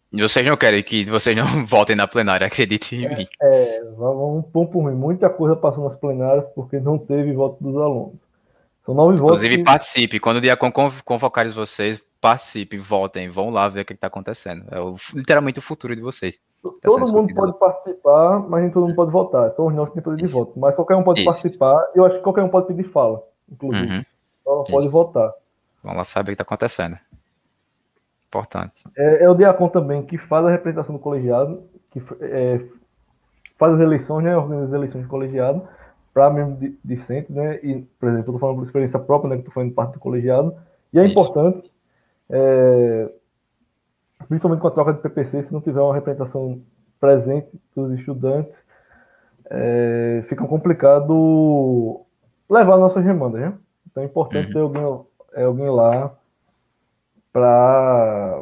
E vocês não querem que vocês não voltem na plenária, acredite em mim. É, vamos pôr por mim. Muita coisa passou nas plenárias porque não teve voto dos alunos. São nove votos. Inclusive, que... participe. Quando o Diacon convocar vocês, participe, votem, vão lá ver o que está acontecendo. É o, literalmente o futuro de vocês. Tá todo mundo pode lá. participar, mas nem todo mundo pode votar. Só os nossos têm poder de voto. Mas qualquer um pode Isso. participar. Eu acho que qualquer um pode pedir fala, inclusive. Uhum. Só não pode votar. Vamos lá saber o que está acontecendo. Importante. É, é o Diacon também que faz a representação do colegiado, que é, faz as eleições, né? Organiza as eleições do colegiado para membro discente, né? E, por exemplo, eu estou falando por experiência própria, né? Que estou falando parte do colegiado. E é Isso. importante, é, principalmente com a troca de P P C, se não tiver uma representação presente dos estudantes, é, fica complicado levar nossas demandas, né? Então é importante uhum. ter alguém, é, alguém lá para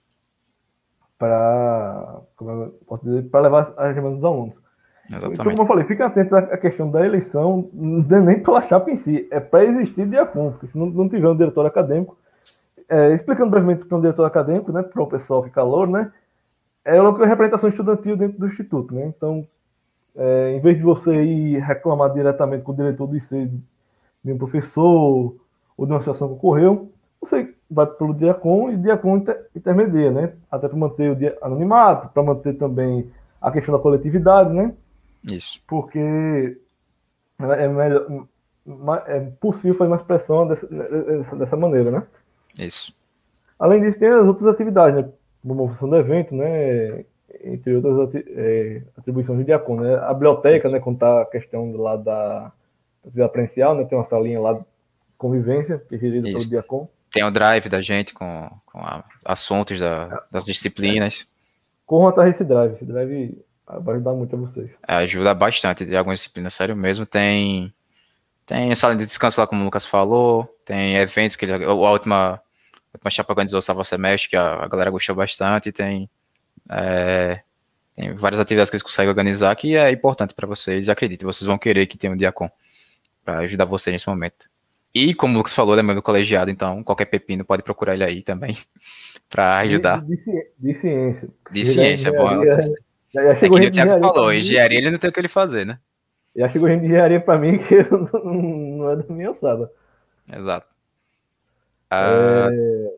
para posso dizer, para levar as demandas dos alunos. Exatamente. Então, como eu falei, fica atento à questão da eleição, não é nem pela chapa em si, é para existir Diacon, porque se não, não tiver um diretor acadêmico, é, explicando brevemente o que é um diretor acadêmico, né, para o pessoal que é calor, né, é uma representação estudantil dentro do instituto, né, então, é, em vez de você ir reclamar diretamente com o diretor do I C de um professor ou de uma situação que ocorreu, você vai pelo Diacon e o Diacon inter, intermedia, né? Até para manter o dia, anonimato, para manter também a questão da coletividade, né? Isso. Porque é, melhor, é possível fazer uma expressão dessa, dessa maneira, né? Isso. Além disso, tem as outras atividades, né? Promoção do evento, né? Entre outras é, atribuições do Diacon, né? A biblioteca, Isso. né? Contar a questão lá da atividade presencial, né? Tem uma salinha lá de convivência, que é gerida pelo Diacon. Tem o drive da gente com, com a, assuntos da, das disciplinas. Corram atrás desse drive. Esse drive vai ajudar muito a vocês. É, ajuda bastante de algumas disciplinas, sério mesmo. Tem, tem sala de descanso lá, como o Lucas falou. Tem eventos que ele, a última, a última chapa organizou o Salva Semestre, que a, a galera gostou bastante. Tem, é, tem várias atividades que eles conseguem organizar, que é importante para vocês. Acredite, vocês vão querer que tenha um Diacon para ajudar vocês nesse momento. E, como o Lucas falou, ele é meu colegiado, então qualquer pepino pode procurar ele aí também, para ajudar. De, de, de ciência. De ciência, é bom. Já, já chegou é que o Thiago falou, engenharia ele não tem o que ele fazer, né? Já chegou gente de engenharia para mim que não, não é da minha alçada. Exato. Ah, é...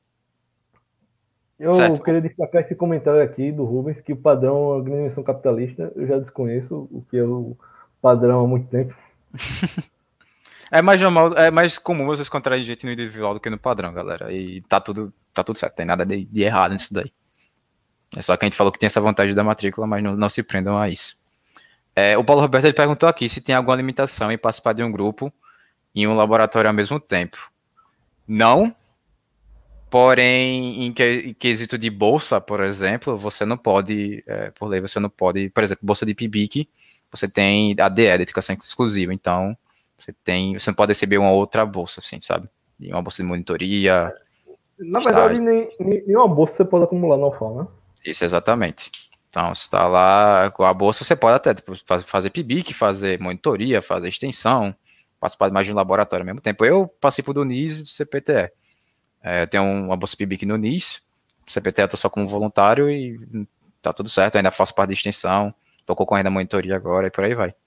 Eu certo. queria destacar esse comentário aqui do Rubens, que o padrão é uma organização capitalista, eu já desconheço o que é o padrão há muito tempo. É mais normal, é mais comum vocês encontrarem gente no individual do que no padrão, galera. E tá tudo, tá tudo certo, tem nada de, de errado nisso daí. É só que a gente falou que tem essa vantagem da matrícula, mas não, não se prendam a isso. É, o Paulo Roberto ele perguntou aqui se tem alguma limitação em participar de um grupo e um laboratório ao mesmo tempo. Não, porém, em, que, em quesito de bolsa, por exemplo, você não pode, é, por lei, você não pode, por exemplo, bolsa de P I B I C, você tem a D E, dedicação exclusiva, então você tem, você não pode receber uma outra bolsa, assim, sabe? Uma bolsa de monitoria. Na verdade, nem, nem, nenhuma bolsa você pode acumular na U F A L, né? Isso, exatamente. Então, você está lá com a bolsa, você pode até tipo, fazer P I B I C, fazer monitoria, fazer extensão, participar de mais de um laboratório ao mesmo tempo. Eu participo do N I S e do C P T E. É, eu tenho uma bolsa P I B I C no N I S, no C P T E eu estou só como voluntário e tá tudo certo, eu ainda faço parte de extensão, estou concorrendo à monitoria agora e por aí vai.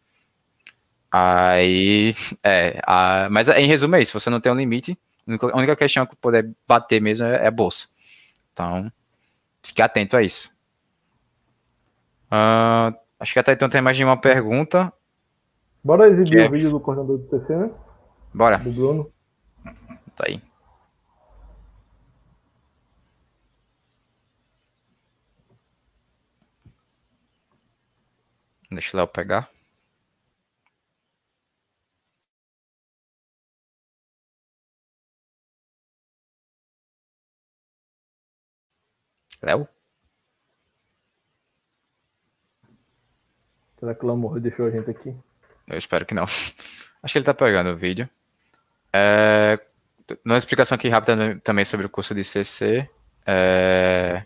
Aí, é, a, mas em resumo é isso, você não tem um limite, a única questão que poder bater mesmo é, é a bolsa. Então, fique atento a isso. Uh, acho que até então tem mais nenhuma pergunta. Bora exibir é... o vídeo do coordenador do C C, né? Bora. Do Bruno. Tá aí. Deixa o Léo pegar. Léo? Será que o Léo morreu e deixou a gente aqui? Eu espero que não. Acho que ele tá pegando o vídeo. É... Uma explicação aqui rápida também sobre o curso de C C. É...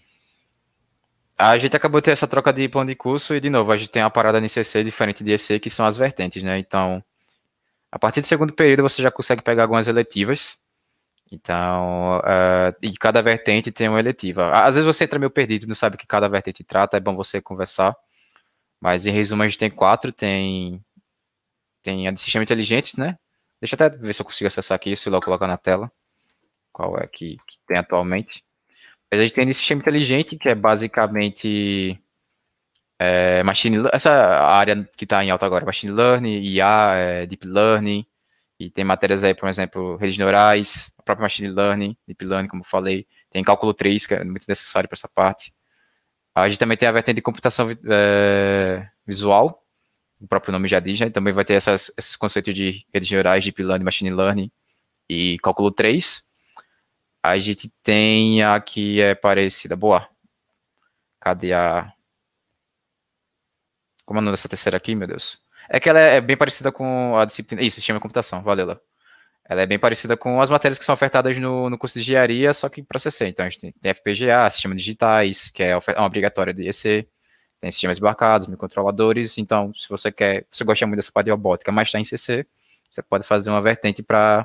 A gente acabou de ter essa troca de plano de curso e, de novo, a gente tem uma parada em C C diferente de E C, que são as vertentes, né? Então, a partir do segundo período, você já consegue pegar algumas eletivas Então, uh, e cada vertente tem uma eletiva. Às vezes você entra meio perdido, não sabe o que cada vertente trata, é bom você conversar. Mas em resumo, a gente tem quatro, tem, tem a de sistema inteligentes, né? Deixa eu até ver se eu consigo acessar aqui, se eu colocar na tela, qual é que, que tem atualmente. Mas a gente tem de sistema inteligente, que é basicamente é, machine, essa área que está em alta agora, machine learning, I A, é, deep learning, e tem matérias aí, por exemplo, redes neurais, a própria machine learning, deep learning, como eu falei, tem cálculo três, que é muito necessário para essa parte. A gente também tem a vertente de computação é, visual, o próprio nome já diz, né? Também vai ter essas, esses conceitos de redes neurais, deep learning, machine learning e cálculo três. A gente tem a que é parecida, boa. Cadê a... Como é o nome dessa terceira aqui, meu Deus? É que ela é bem parecida com a disciplina... Isso, sistema de computação, valeu, Léo. Ela é bem parecida com as matérias que são ofertadas no, no curso de engenharia, só que para C C. Então, a gente tem F P G A, sistemas digitais, que é uma obrigatória de E C. Tem sistemas embarcados, microcontroladores. Então, se você quer, você gosta muito dessa parte de robótica, mas está em C C, você pode fazer uma vertente para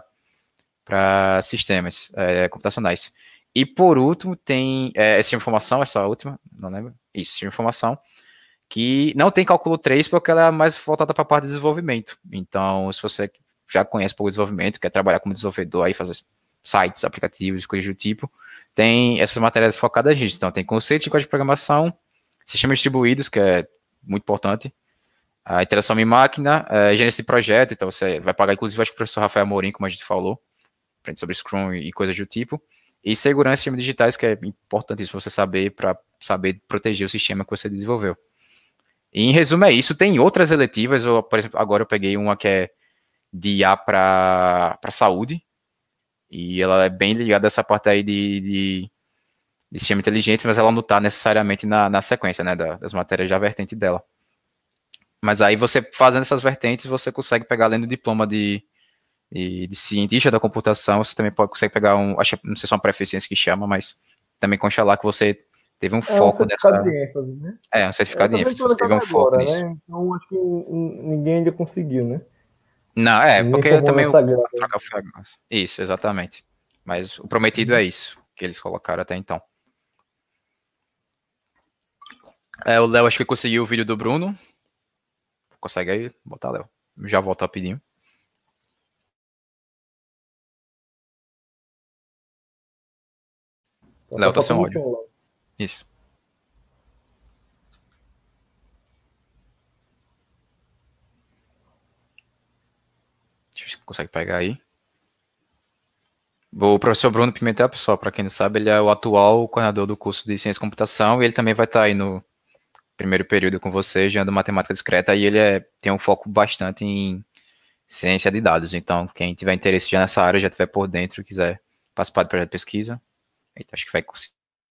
sistemas é, computacionais. E por último, tem é, sistema de informação, essa última, não lembro. Isso, sistema de informação, que não tem cálculo três porque ela é mais voltada para a parte de desenvolvimento. Então, se você já conhece pouco desenvolvimento, quer trabalhar como desenvolvedor, aí fazer sites, aplicativos, coisas do tipo, tem essas matérias focadas nisso. Então, tem conceitos de código de programação, sistemas distribuídos, que é muito importante, a interação em máquina, a gerência de projeto, então você vai pagar, inclusive, acho que o professor Rafael Amorim, como a gente falou, aprende sobre Scrum e coisas do tipo, e segurança em sistemas digitais, que é importantíssimo você saber para saber proteger o sistema que você desenvolveu. E, em resumo, é isso. Tem outras eletivas, eu, por exemplo, agora eu peguei uma que é de I A para saúde, e ela é bem ligada a essa parte aí de, de, de sistema inteligente, mas ela não está necessariamente na, na sequência, né, da, das matérias da vertente dela. Mas aí você, fazendo essas vertentes, você consegue pegar, além do diploma de, de, de cientista da computação, você também pode, consegue pegar um, acho, não sei se é uma proficiência que chama, mas também consta lá que você teve um É um foco certificado dessa... de ênfase, né? É, um certificado Eu de também ênfase, estou você teve um foco agora, nisso. né? Então acho que ninguém ainda conseguiu, né? Não, é, Ninguém porque formou também o nessa grade. troca fragmentos. Isso, exatamente. Mas o prometido é isso, que eles colocaram até então. É, o Léo acho que conseguiu o vídeo do Bruno. Consegue aí? Botar, Léo. Já volto rapidinho. Léo, tá sem áudio. Isso. Deixa eu ver se consegue pegar aí. O professor Bruno Pimentel, pessoal, para quem não sabe, ele é o atual coordenador do curso de Ciência e Computação e ele também vai estar aí no primeiro período com vocês, dando matemática discreta, e ele é, tem um foco bastante em ciência de dados. Então, quem tiver interesse já nessa área, já estiver por dentro, quiser participar do projeto de pesquisa, acho que vai conseguir.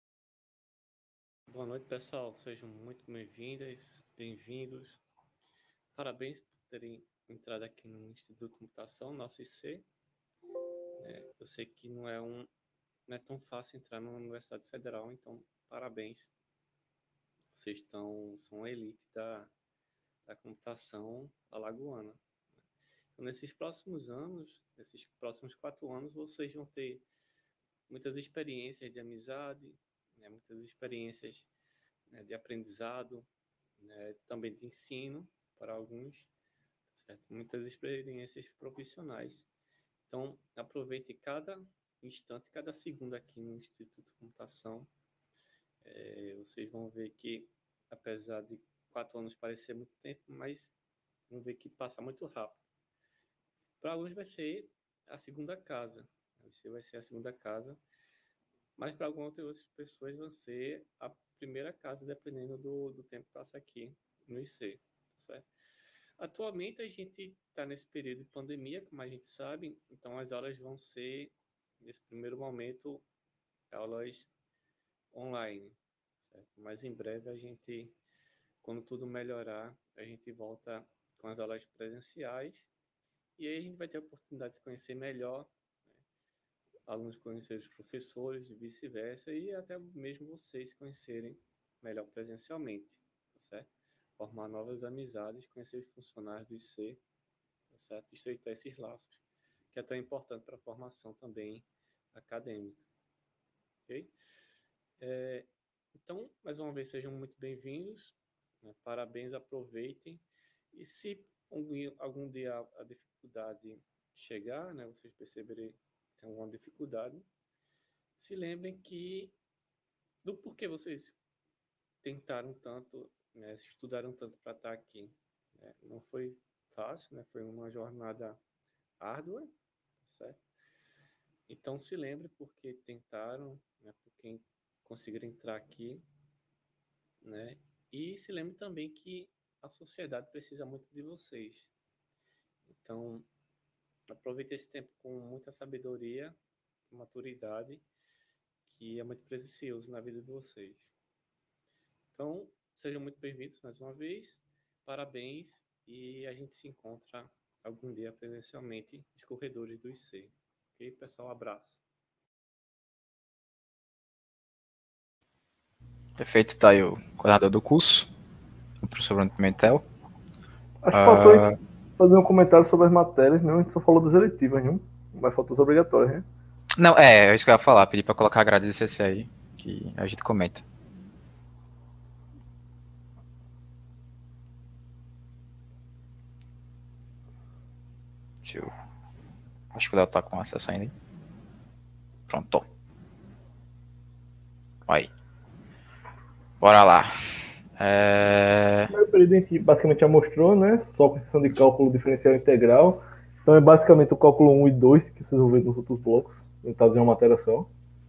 Boa noite, pessoal. Sejam muito bem-vindas, bem-vindos. Parabéns por terem entrado aqui no Instituto de Computação, nosso I C. É, eu sei que não é, um, não é tão fácil entrar na Universidade Federal, então parabéns. Vocês estão, são a elite da, da computação alagoana. Então, nesses próximos anos, nesses próximos quatro anos, vocês vão ter muitas experiências de amizade, né, muitas experiências, né, de aprendizado, né, também de ensino para alguns, certo? Muitas experiências profissionais. Então, aproveite cada instante, cada segundo aqui no Instituto de Computação. É, vocês vão ver que, apesar de quatro anos parecer muito tempo, mas vão ver que passa muito rápido. Para alguns vai ser a segunda casa. Você vai ser a segunda casa, mas para algumas outras pessoas vai ser a primeira casa, dependendo do, do tempo que passa aqui no I C, certo? Atualmente a gente está nesse período de pandemia, como a gente sabe, então as aulas vão ser, nesse primeiro momento, aulas online, certo? Mas em breve a gente, quando tudo melhorar, a gente volta com as aulas presenciais e aí a gente vai ter a oportunidade de se conhecer melhor, alunos conhecerem os professores e vice-versa, e até mesmo vocês conhecerem melhor presencialmente, tá certo? Formar novas amizades, conhecer os funcionários do I C, tá certo? Estreitar esses laços, que é tão importante para a formação também acadêmica. Ok? É, então, mais uma vez, sejam muito bem-vindos. Né? Parabéns, aproveitem. E se algum, algum dia a dificuldade chegar, né, vocês perceberem que tem alguma dificuldade, se lembrem que do porquê vocês tentaram tanto, né, estudaram tanto para estar aqui. Né? Não foi fácil, né? Foi uma jornada árdua, certo? Então se lembre porque tentaram, né? Por quem conseguiram entrar aqui, né? E se lembre também que a sociedade precisa muito de vocês. Então aproveite esse tempo com muita sabedoria, maturidade, que é muito precioso na vida de vocês. Então sejam muito bem-vindos mais uma vez. Parabéns e a gente se encontra algum dia presencialmente nos corredores do I C. Ok, pessoal? Abraço. Perfeito, tá aí o coordenador do curso, o professor Bruno Pimentel. Acho que faltou a gente fazer um comentário sobre as matérias, não? A gente só falou das eletivas, não? Mas faltou as obrigatórias, né? Não, é, é isso que eu ia falar, pedir pra colocar a grade de C C aí, que a gente comenta. Deixa eu... Acho que o Léo tá com acesso ainda. Pronto. Aí. Bora lá. É... O primeiro período a gente basicamente já mostrou, né? Só com exceção de cálculo diferencial integral. Então é basicamente o cálculo um e dois que vocês vão ver nos outros blocos. Tentar fazer uma matéria só.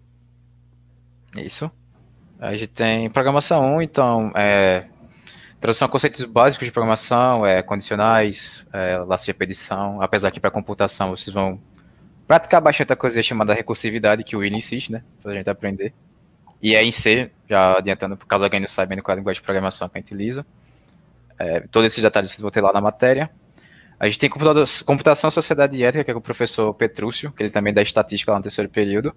Isso. A gente tem programação um, então, é... Introdução a conceitos básicos de programação, é, condicionais, é, laço de repetição, apesar que para computação vocês vão praticar bastante a coisa chamada recursividade, que o William insiste, né, para a gente aprender. E é em C, já adiantando, por caso alguém não saiba qual é a linguagem de programação que a gente utiliza. É, todos esses detalhes vocês vão ter lá na matéria. A gente tem computação, sociedade e ética, que é com o professor Petrúcio, que ele também dá estatística lá no terceiro período.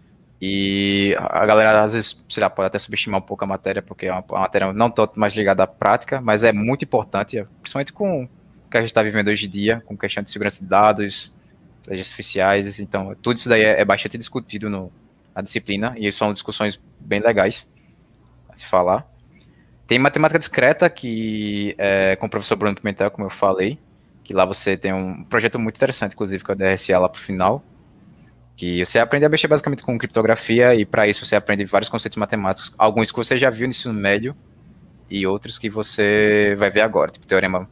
E a galera, às vezes, sei lá, pode até subestimar um pouco a matéria, porque é uma, uma matéria não tanto mais ligada à prática, mas é muito importante, principalmente com o que a gente está vivendo hoje em dia, com questão de segurança de dados, inteligências artificiais, então tudo isso daí é, é bastante discutido no, na disciplina, e são discussões bem legais a se falar. Tem matemática discreta, que é com o professor Bruno Pimentel, como eu falei, que lá você tem um projeto muito interessante, inclusive, que é o D R S A lá pro final, que você aprende a mexer basicamente com criptografia, e para isso você aprende vários conceitos matemáticos, alguns que você já viu no ensino médio, e outros que você vai ver agora, tipo teorema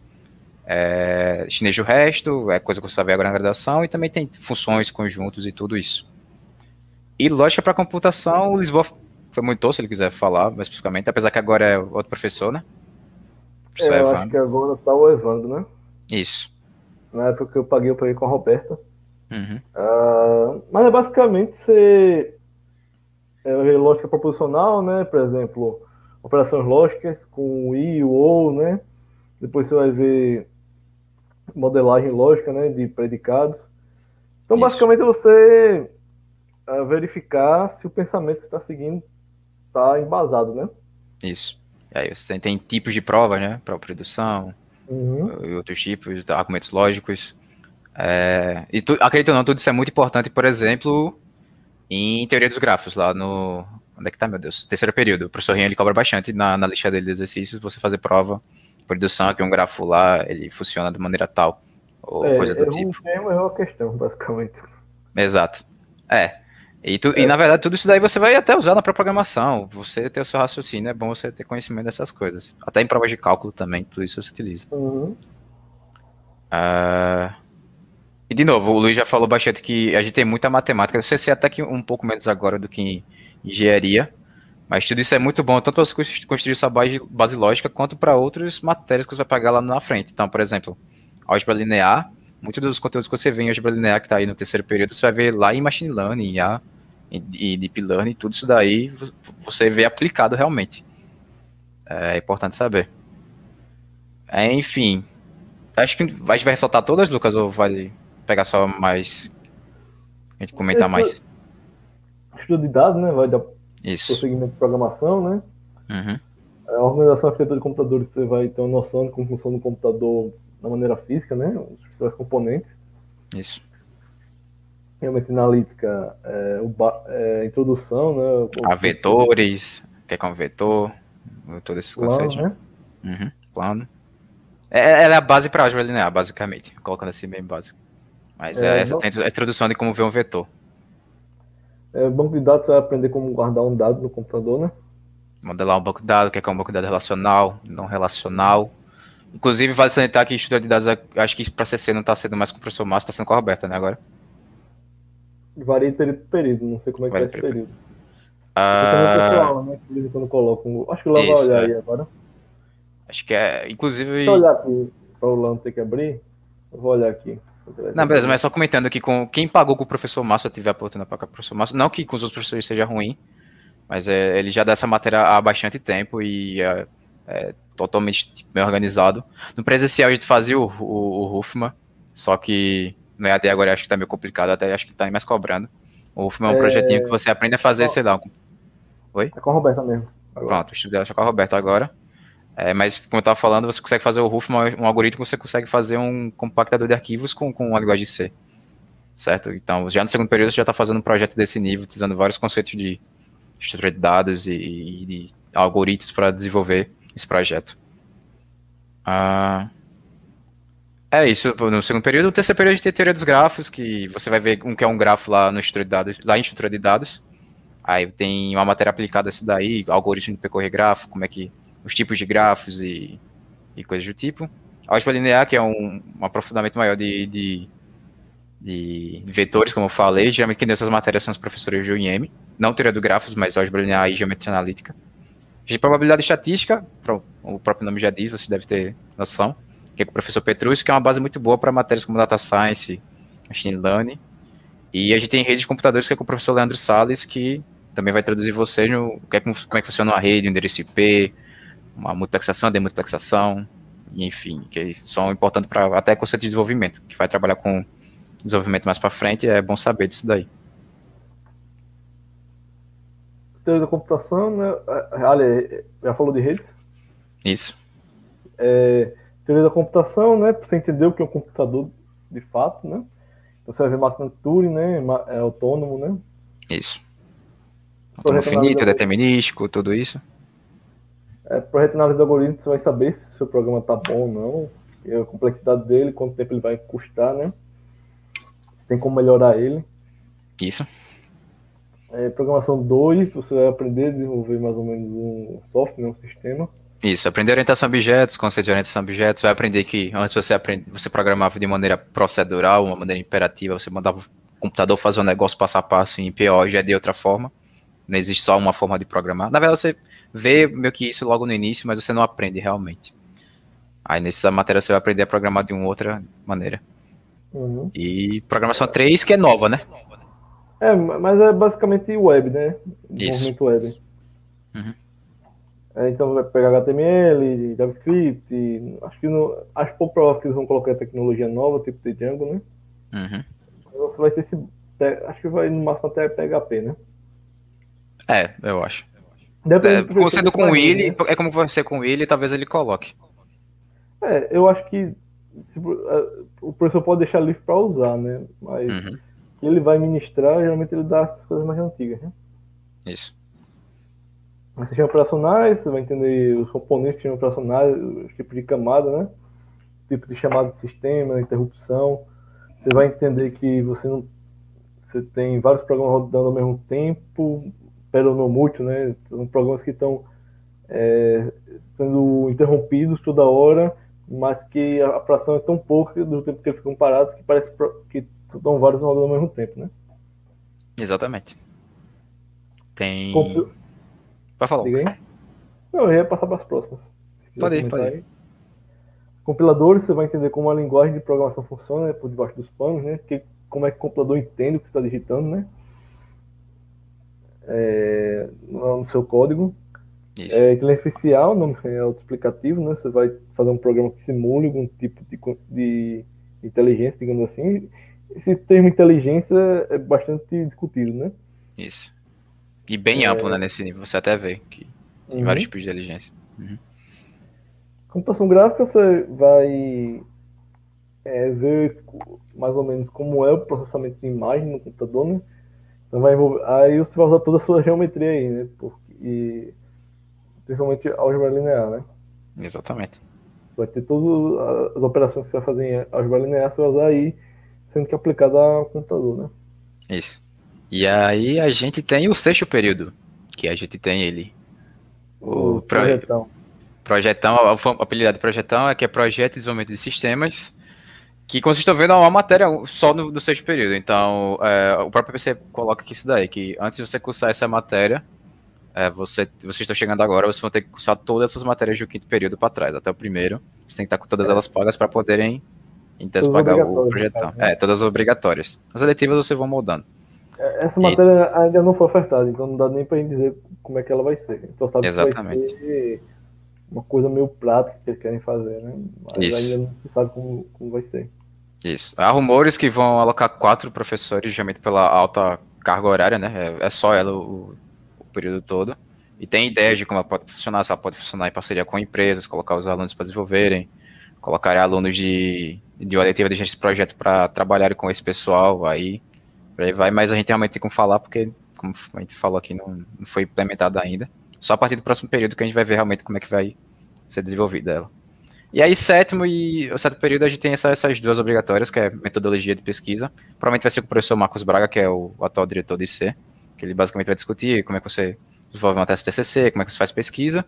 é, chinês do resto, é coisa que você vai ver agora na graduação, e também tem funções, conjuntos e tudo isso. E lógica para computação, o Lisboa foi muito se ele quiser falar mais especificamente, apesar que agora é outro professor, né? Professor É, eu Evandro. acho que agora tá o Evandro, né? Isso. Na época que eu paguei, eu paguei com a Roberta. Uhum. Uh, mas é basicamente você é, lógica proposicional, né? Por exemplo, operações lógicas com o i, o ou, né? Depois você vai ver modelagem lógica, né? De predicados. Então, Isso. basicamente, é você uh, verificar se o pensamento que você está seguindo está embasado, né? Isso. E aí você tem, tem tipos de prova, né? Prova por indução, Uhum. e outros tipos, argumentos lógicos. É, e tu, acredito ou não, tudo isso é muito importante, por exemplo, em teoria dos grafos, lá no... Onde é que tá, meu Deus? Terceiro período. O professor Rian, ele cobra bastante na, na lista dele de exercícios, você fazer prova por indução, que um grafo lá, ele funciona de maneira tal, ou É, coisa do errou tipo. um termo, errou a questão, basicamente. Exato. É. E, tu, É. e, na verdade, tudo isso daí você vai até usar na própria programação. Você ter o seu raciocínio, é bom você ter conhecimento dessas coisas. Até em provas de cálculo também, tudo isso você utiliza. Uhum. Uh... E, de novo, o Luiz já falou bastante que a gente tem muita matemática. Eu sei até que um pouco menos agora do que em engenharia. Mas tudo isso é muito bom, tanto para você construir sua base, base lógica, quanto para outras matérias que você vai pagar lá na frente. Então, por exemplo, álgebra linear. Muitos dos conteúdos que você vê em álgebra linear, que está aí no terceiro período, você vai ver lá em machine learning, I A, e deep learning, tudo isso daí você vê aplicado realmente. É importante saber. É, enfim, acho que a gente vai ressaltar todas, Lucas, ou vai pegar só mais, a gente comentar mais? Estudo de dados, né? Vai dar Isso. prosseguimento de programação, né? Uhum. A organização arquitetura de computadores, você vai ter uma noção de como funciona o computador da maneira física, né? Os principais componentes. Isso. geometria analítica, é, o ba- é, introdução, né? A vetores, o que é que é um vetor, todos esses Plano, conceitos. né? Uhum, plano. É, ela é a base para álgebra linear, basicamente, colocando assim bem básico. Mas é, É, essa ban- tem a introdução de como ver um vetor. é, banco de dados, você vai aprender como guardar um dado no computador, né? Modelar um banco de dados, o que é que é um banco de dados relacional, não relacional. Inclusive, vale salientar que estrutura de dados, acho que para C C não está sendo mais com o professor Márcio, está sendo com a Roberta, né, agora? Varia de período para período, não sei como é que Vale tá esse para período. Tem também o Ah, pessoal, né? Que de vez em quando colocam. Acho que o Léo vai isso, olhar é. aí agora. Acho que é, Deixa eu inclusive... olhar aqui para o Léo não ter que abrir. Eu vou olhar aqui. Não, beleza, mas só comentando que com quem pagou com o professor Márcio, eu tive a oportunidade de pagar com o professor Márcio, não que com os outros professores seja ruim, mas é, ele já dá essa matéria há bastante tempo e é, é totalmente tipo, bem organizado. No presencial a gente fazia o, o, o Huffman, só que no E A D agora eu acho que tá meio complicado, até acho que tá mais cobrando. O Huffman é um projetinho que você aprende a fazer, sei lá. Um... Oi? É com a Roberta mesmo. Agora. Pronto, eu estudei com a Roberta agora. É, mas, como eu estava falando, você consegue fazer o Huffman, um algoritmo que você consegue fazer um compactador de arquivos com, com a linguagem C. Certo? Então, já no segundo período, você já está fazendo um projeto desse nível, utilizando vários conceitos de estrutura de dados e, e de algoritmos para desenvolver esse projeto. Ah, é isso no segundo período. No terceiro período, a gente tem teoria dos grafos, que você vai ver um que é um grafo lá no estrutura de dados, lá em estrutura de dados. Aí tem uma matéria aplicada a isso daí, algoritmo de percorrer grafo, como é que os tipos de grafos e, e coisas do tipo. A álgebra linear, que é um, um aprofundamento maior de, de, de vetores, como eu falei. Geralmente quem deu essas matérias são os professores de U I M. Não teoria do grafos, mas álgebra linear e geometria analítica. De probabilidade estatística, o próprio nome já diz, você deve ter noção, que é com o professor Petrus, que é uma base muito boa para matérias como Data Science, Machine Learning. E a gente tem rede de computadores, que é com o professor Leandro Salles, que também vai traduzir você no como é que funciona uma rede, um endereço I P, uma multiplexação, demultiplexação, enfim, que são importantes para até conceito de desenvolvimento, que vai trabalhar com desenvolvimento mais para frente, é bom saber disso daí. Teoria da computação, né? Ali, já falou de redes? Isso. É, teoria da computação, né? Para você entender o que é um computador de fato, né? Você vai ver máquina de Turing, né? É autônomo, né? Isso. Autônomo finito, determinístico, tudo isso. É, projeto de análise de algoritmo, você vai saber se o seu programa está bom ou não, e a complexidade dele, quanto tempo ele vai custar, né? Se tem como melhorar ele. Isso. É, programação dois, você vai aprender a desenvolver mais ou menos um software, um sistema. Isso, aprender orientação a objetos, conceito de orientação a objetos, vai aprender que antes você, aprende, você programava de maneira procedural, uma maneira imperativa, você mandava o computador fazer um negócio passo a passo em P O, já é de outra forma. Não existe só uma forma de programar. Na verdade, você vê meio que isso logo no início, mas você não aprende realmente. Aí nessa matéria você vai aprender a programar de uma outra maneira. Uhum. E programação três, que é nova, né? É, mas é basicamente web, né? Isso. Desenvolvimento web. Uhum. É, então vai pegar H T M L, JavaScript, e acho que no, acho pouco provável que eles vão colocar tecnologia nova, tipo de Django, né? Uhum. Então você vai ser esse, acho que vai no máximo até P H P, né? É, eu acho. Depende É, sendo com o Willy, né? é como vai ser com o Willy, talvez ele coloque. É, eu acho que se, o professor pode deixar livre para usar, né? Mas Uhum. ele vai ministrar, geralmente ele dá essas coisas mais antigas, né? Isso. Os sistemas operacionais, você vai entender os componentes do sistema operacionais, os tipos de camada, né? Tipo de chamada de sistema, interrupção. Você vai entender que você não você tem vários programas rodando ao mesmo tempo, peronomútil, né? São programas que estão é, sendo interrompidos toda hora, mas que a fração é tão pouca do tempo que eles ficam parados que parece que estão vários rodando ao mesmo tempo, né? Exatamente. Tem... Compil... Vai falar. Diga aí. Não, eu ia passar para as próximas. Pode ir, pode ir. Compiladores, você vai entender como a linguagem de programação funciona, né, por debaixo dos panos, né? Que, como é que o compilador entende o que você está digitando, né? É, no seu código. É, inteligência artificial, nome é autoexplicativo, né? Você vai fazer um programa que simule algum tipo de, de inteligência, digamos assim. Esse termo inteligência é bastante discutido, né? Isso. E bem é... amplo, né, nesse nível. Você até vê que tem uhum. vários tipos de inteligência. Uhum. Computação gráfica, você vai é, ver mais ou menos como é o processamento de imagem no computador, né? Então vai envolver, aí você vai usar toda a sua geometria aí, né? Porque, e, principalmente álgebra linear, né? Exatamente. Vai ter todas as operações que você vai fazer em álgebra linear, você vai usar aí, sendo que aplicada ao computador, né? Isso. E aí a gente tem o sexto período, que a gente tem ele. O O pro- projetão. projetão, a fam- a apelidado de projetão é que é projeto de desenvolvimento de sistemas, que como vocês estão vendo é uma matéria só no, no sexto período. Então, é, o próprio P C coloca aqui isso daí, que antes de você cursar essa matéria, é, você, vocês estão chegando agora, vocês vão ter que cursar todas essas matérias do quinto período para trás, até o primeiro. Você tem que estar com todas elas pagas para poderem, em tese, Todas pagar o obrigatórias, no projetão. caso, né? É, todas obrigatórias. As eletivas vocês vão moldando. Essa E- matéria ainda não foi ofertada, então não dá nem pra gente dizer como é que ela vai ser. A gente só sabe que vai Exatamente. ser uma coisa meio prática que eles querem fazer, né? Mas Isso. ainda não se sabe como, como vai ser. Isso. Há rumores que vão alocar quatro professores, justamente pela alta carga horária, né? É, é só ela o, o período todo. E tem ideias de como ela pode funcionar, se ela pode funcionar em parceria com empresas, colocar os alunos para desenvolverem, colocar alunos de, de uma letiva de gente de projeto para trabalharem com esse pessoal, aí, por aí vai, mas a gente realmente tem como falar, porque, como a gente falou aqui, não, não foi implementado ainda. Só a partir do próximo período que a gente vai ver realmente como é que vai ser desenvolvida ela. E aí, sétimo e o sétimo período, a gente tem essa, essas duas obrigatórias, que é metodologia de pesquisa. Provavelmente vai ser com o professor Marcos Braga, que é o atual diretor do I C, que ele basicamente vai discutir como é que você desenvolve uma tese T C C, como é que você faz pesquisa.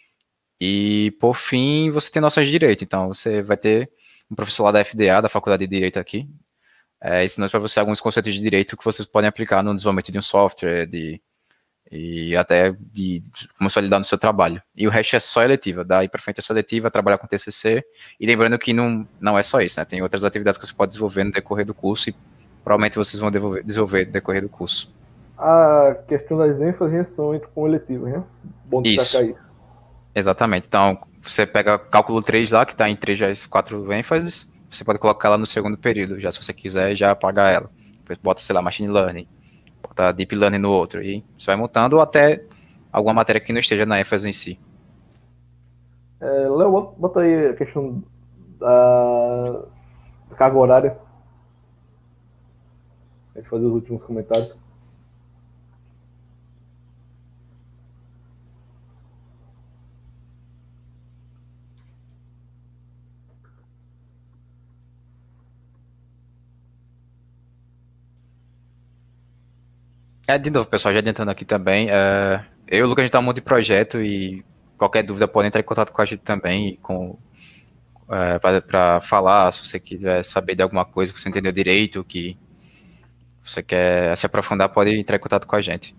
E, por fim, você tem noções de direito. Então, você vai ter um professor lá da F D A, da Faculdade de Direito aqui, é, ensinando para você alguns conceitos de direito que vocês podem aplicar no desenvolvimento de um software, de e até de como você vai lidar no seu trabalho. E o resto é só eletiva, daí para frente é só eletiva, trabalhar com T C C, e lembrando que não, não é só isso, né? Tem outras atividades que você pode desenvolver no decorrer do curso, e provavelmente vocês vão desenvolver, desenvolver no decorrer do curso. A questão das ênfases são entre com eletivas, né? Bom destacar Isso, isso. exatamente. Então, você pega cálculo três lá, que está em três das quatro ênfases, você pode colocar ela no segundo período, já se você quiser, já apagar ela. Depois bota, sei lá, Machine Learning, bota Deep Learning no outro, e você vai montando, ou até alguma matéria que não esteja na ênfase em si. É, Léo, bota- bota aí a questão da carga horária. A gente fazer os últimos comentários. É, de novo, pessoal, já adiantando aqui também, é, eu e o Lucas, a gente tá um monte de projeto e qualquer dúvida pode entrar em contato com a gente também, com, é, para falar, se você quiser saber de alguma coisa que você entendeu direito, que você quer se aprofundar, pode entrar em contato com a gente.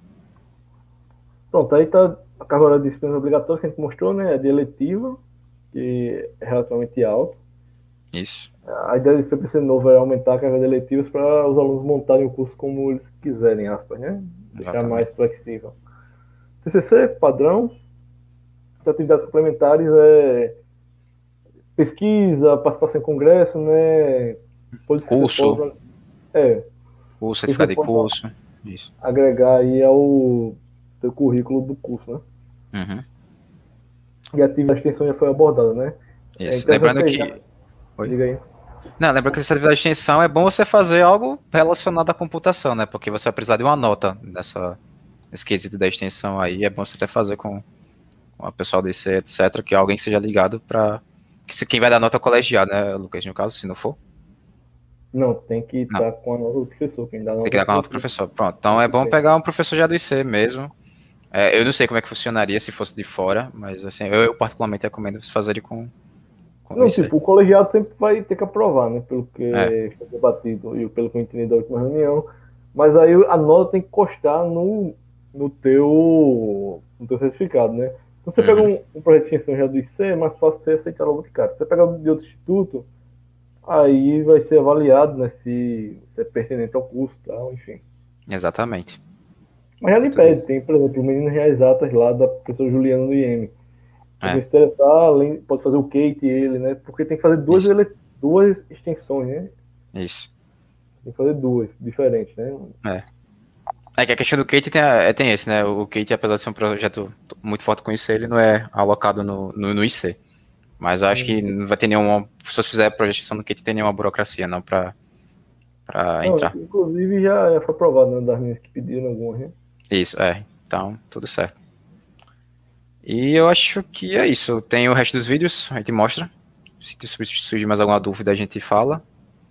Pronto, aí tá a carga horária de disciplinas obrigatórias que a gente mostrou, né? A de eletiva, que é relativamente alta. Isso, A ideia desse P P C novo é aumentar a carga de eletivas para os alunos montarem o curso como eles quiserem, aspas, né? Deixar exatamente. mais flexível. T C C, padrão. As atividades complementares é pesquisa, participação em congresso, né? Pode Curso, pode- é, curso, certificado de pode curso, isso. agregar aí ao teu currículo do curso, né? Uhum, E a atividade de extensão já foi abordada, né? isso. É Lembrando interessante que... Oi? Diga aí. Não, lembra que essa atividade de extensão é bom você fazer algo relacionado à computação, né? Porque você vai precisar de uma nota nessa, nesse quesito da extensão aí. É bom você até fazer com, com a pessoal do I C, etcétera, que alguém seja ligado para que se quem vai dar nota é o colegiado, né, Lucas, no caso, se não for? Não, tem que Não. estar com a nota do professor. Quem dá a nota Tem que dar com a nota do professor. Pronto. Então é bom pegar um professor já do I C mesmo. É, eu não sei como é que funcionaria se fosse de fora, mas assim, eu, eu particularmente recomendo você fazer com, com o Não, I C. tipo, o colegiado sempre vai ter que aprovar, né? Pelo que É. foi debatido e pelo que eu entendi da última reunião. Mas aí a nota tem que constar no, no, teu, no teu certificado, né? Então você Uhum. pega um, um projeto de extensão já do I C, é mais fácil você aceitar logo de cara. Se você pegar de outro instituto, aí vai ser avaliado, né? Se, se é pertinente ao curso e tal, enfim. Exatamente. Mas já não Tudo impede, tem, por exemplo, o Meninas Já Exatas lá da professora Juliana do I M. Se É. você se interessar, além, pode fazer o Kate e ele, né? Porque tem que fazer duas, Isso. ele- duas extensões, né? Isso. Tem que fazer duas, diferentes, né? É que a questão do Kate tem, a- é, tem esse, né? O Kate, apesar de ser um projeto muito forte com I C, ele não é alocado no, no, no I C. Mas eu acho que não vai ter nenhuma professores fizerem projeção no kit, tem nenhuma burocracia, não, para para Não, entrar. inclusive já foi aprovado, né, das meninas que pediram alguma, né? Isso, é. Então, tudo certo. E eu acho que é isso. Tem o resto dos vídeos, a gente mostra. Se surgir mais alguma dúvida, a gente fala.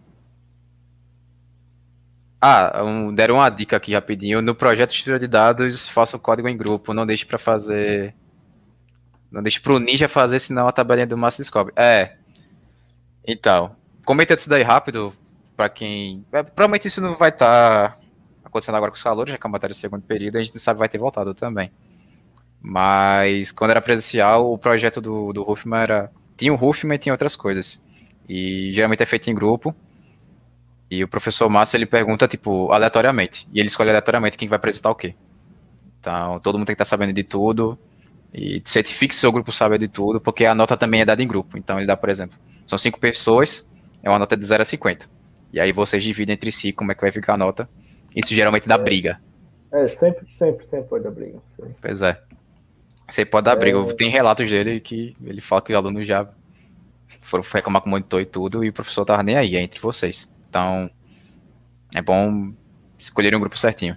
Ah, um, deram uma dica aqui rapidinho. No projeto de estrutura de dados, faça o código em grupo. Não deixe para fazer. Não deixe pro Ninja fazer, senão a tabelinha do Márcio descobre. É. Então, comenta isso daí rápido. Para quem. É, provavelmente isso não vai estar tá acontecendo agora com os calores, já que é uma matéria do segundo período. A gente não sabe se vai ter voltado também. Mas quando era presencial, o projeto do, do Huffman era. Tinha o Huffman e tinha outras coisas. E geralmente é feito em grupo. E o professor Márcio, ele pergunta, tipo, aleatoriamente. E ele escolhe aleatoriamente quem vai apresentar o quê. Então, todo mundo tem que estar sabendo de tudo. E certifique que seu grupo sabe de tudo, porque a nota também é dada em grupo. Então, ele dá, por exemplo, são cinco pessoas, é uma nota de zero a cinquenta. E aí vocês dividem entre si como é que vai ficar a nota. Isso geralmente dá briga. É, sempre, sempre, sempre pode dar briga. Sempre. Pois é. Você pode dar briga. É... Tem relatos dele que ele fala que os alunos já foram reclamar com o monitor e tudo, e o professor tava nem aí, é entre vocês. Então, é bom escolher um grupo certinho.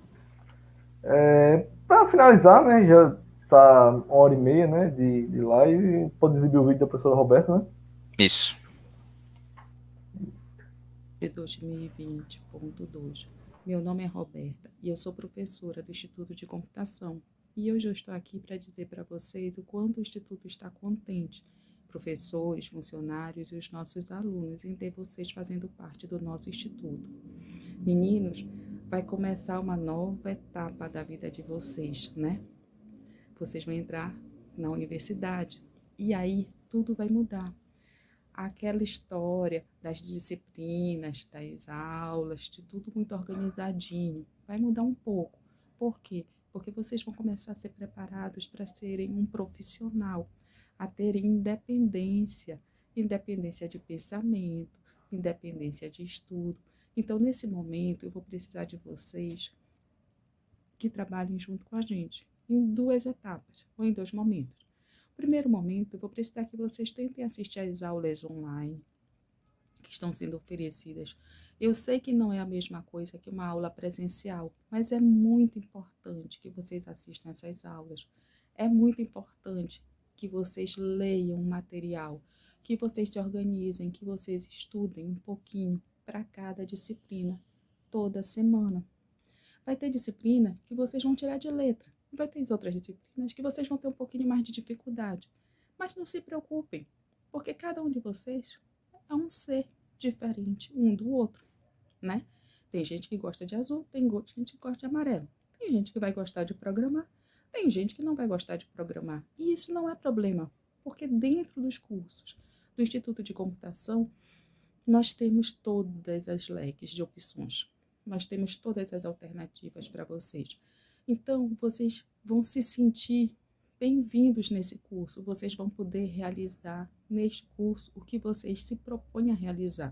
É, para finalizar, né, já tá uma hora e meia, né, de, de live, pode exibir o vídeo da professora Roberta, né? Isso. De dois mil e vinte ponto dois. Meu nome é Roberta e eu sou professora do Instituto de Computação. E hoje eu estou aqui para dizer para vocês o quanto o Instituto está contente, professores, funcionários e os nossos alunos, em ter vocês fazendo parte do nosso Instituto. Meninos, vai começar uma nova etapa da vida de vocês, né? Vocês vão entrar na universidade e aí tudo vai mudar. Aquela história das disciplinas, das aulas, de tudo muito organizadinho, vai mudar um pouco. Por quê? Porque vocês vão começar a ser preparados para serem um profissional, a terem independência, independência de pensamento, independência de estudo. Então, nesse momento, eu vou precisar de vocês que trabalhem junto com a gente, em duas etapas, ou em dois momentos. No primeiro momento, eu vou precisar que vocês tentem assistir às aulas online que estão sendo oferecidas. Eu sei que não é a mesma coisa que uma aula presencial, mas é muito importante que vocês assistam essas aulas. É muito importante que vocês leiam o material, que vocês se organizem, que vocês estudem um pouquinho para cada disciplina, toda semana. Vai ter disciplina que vocês vão tirar de letra, vai ter outras disciplinas que vocês vão ter um pouquinho mais de dificuldade. Mas não se preocupem, porque cada um de vocês é um ser diferente um do outro, né? Tem gente que gosta de azul, tem gente que gosta de amarelo, tem gente que vai gostar de programar, tem gente que não vai gostar de programar. E isso não é problema, porque dentro dos cursos do Instituto de Computação, nós temos todas as leques de opções. Nós temos todas as alternativas para vocês. Então, vocês vão se sentir bem-vindos nesse curso. Vocês vão poder realizar neste curso o que vocês se propõem a realizar.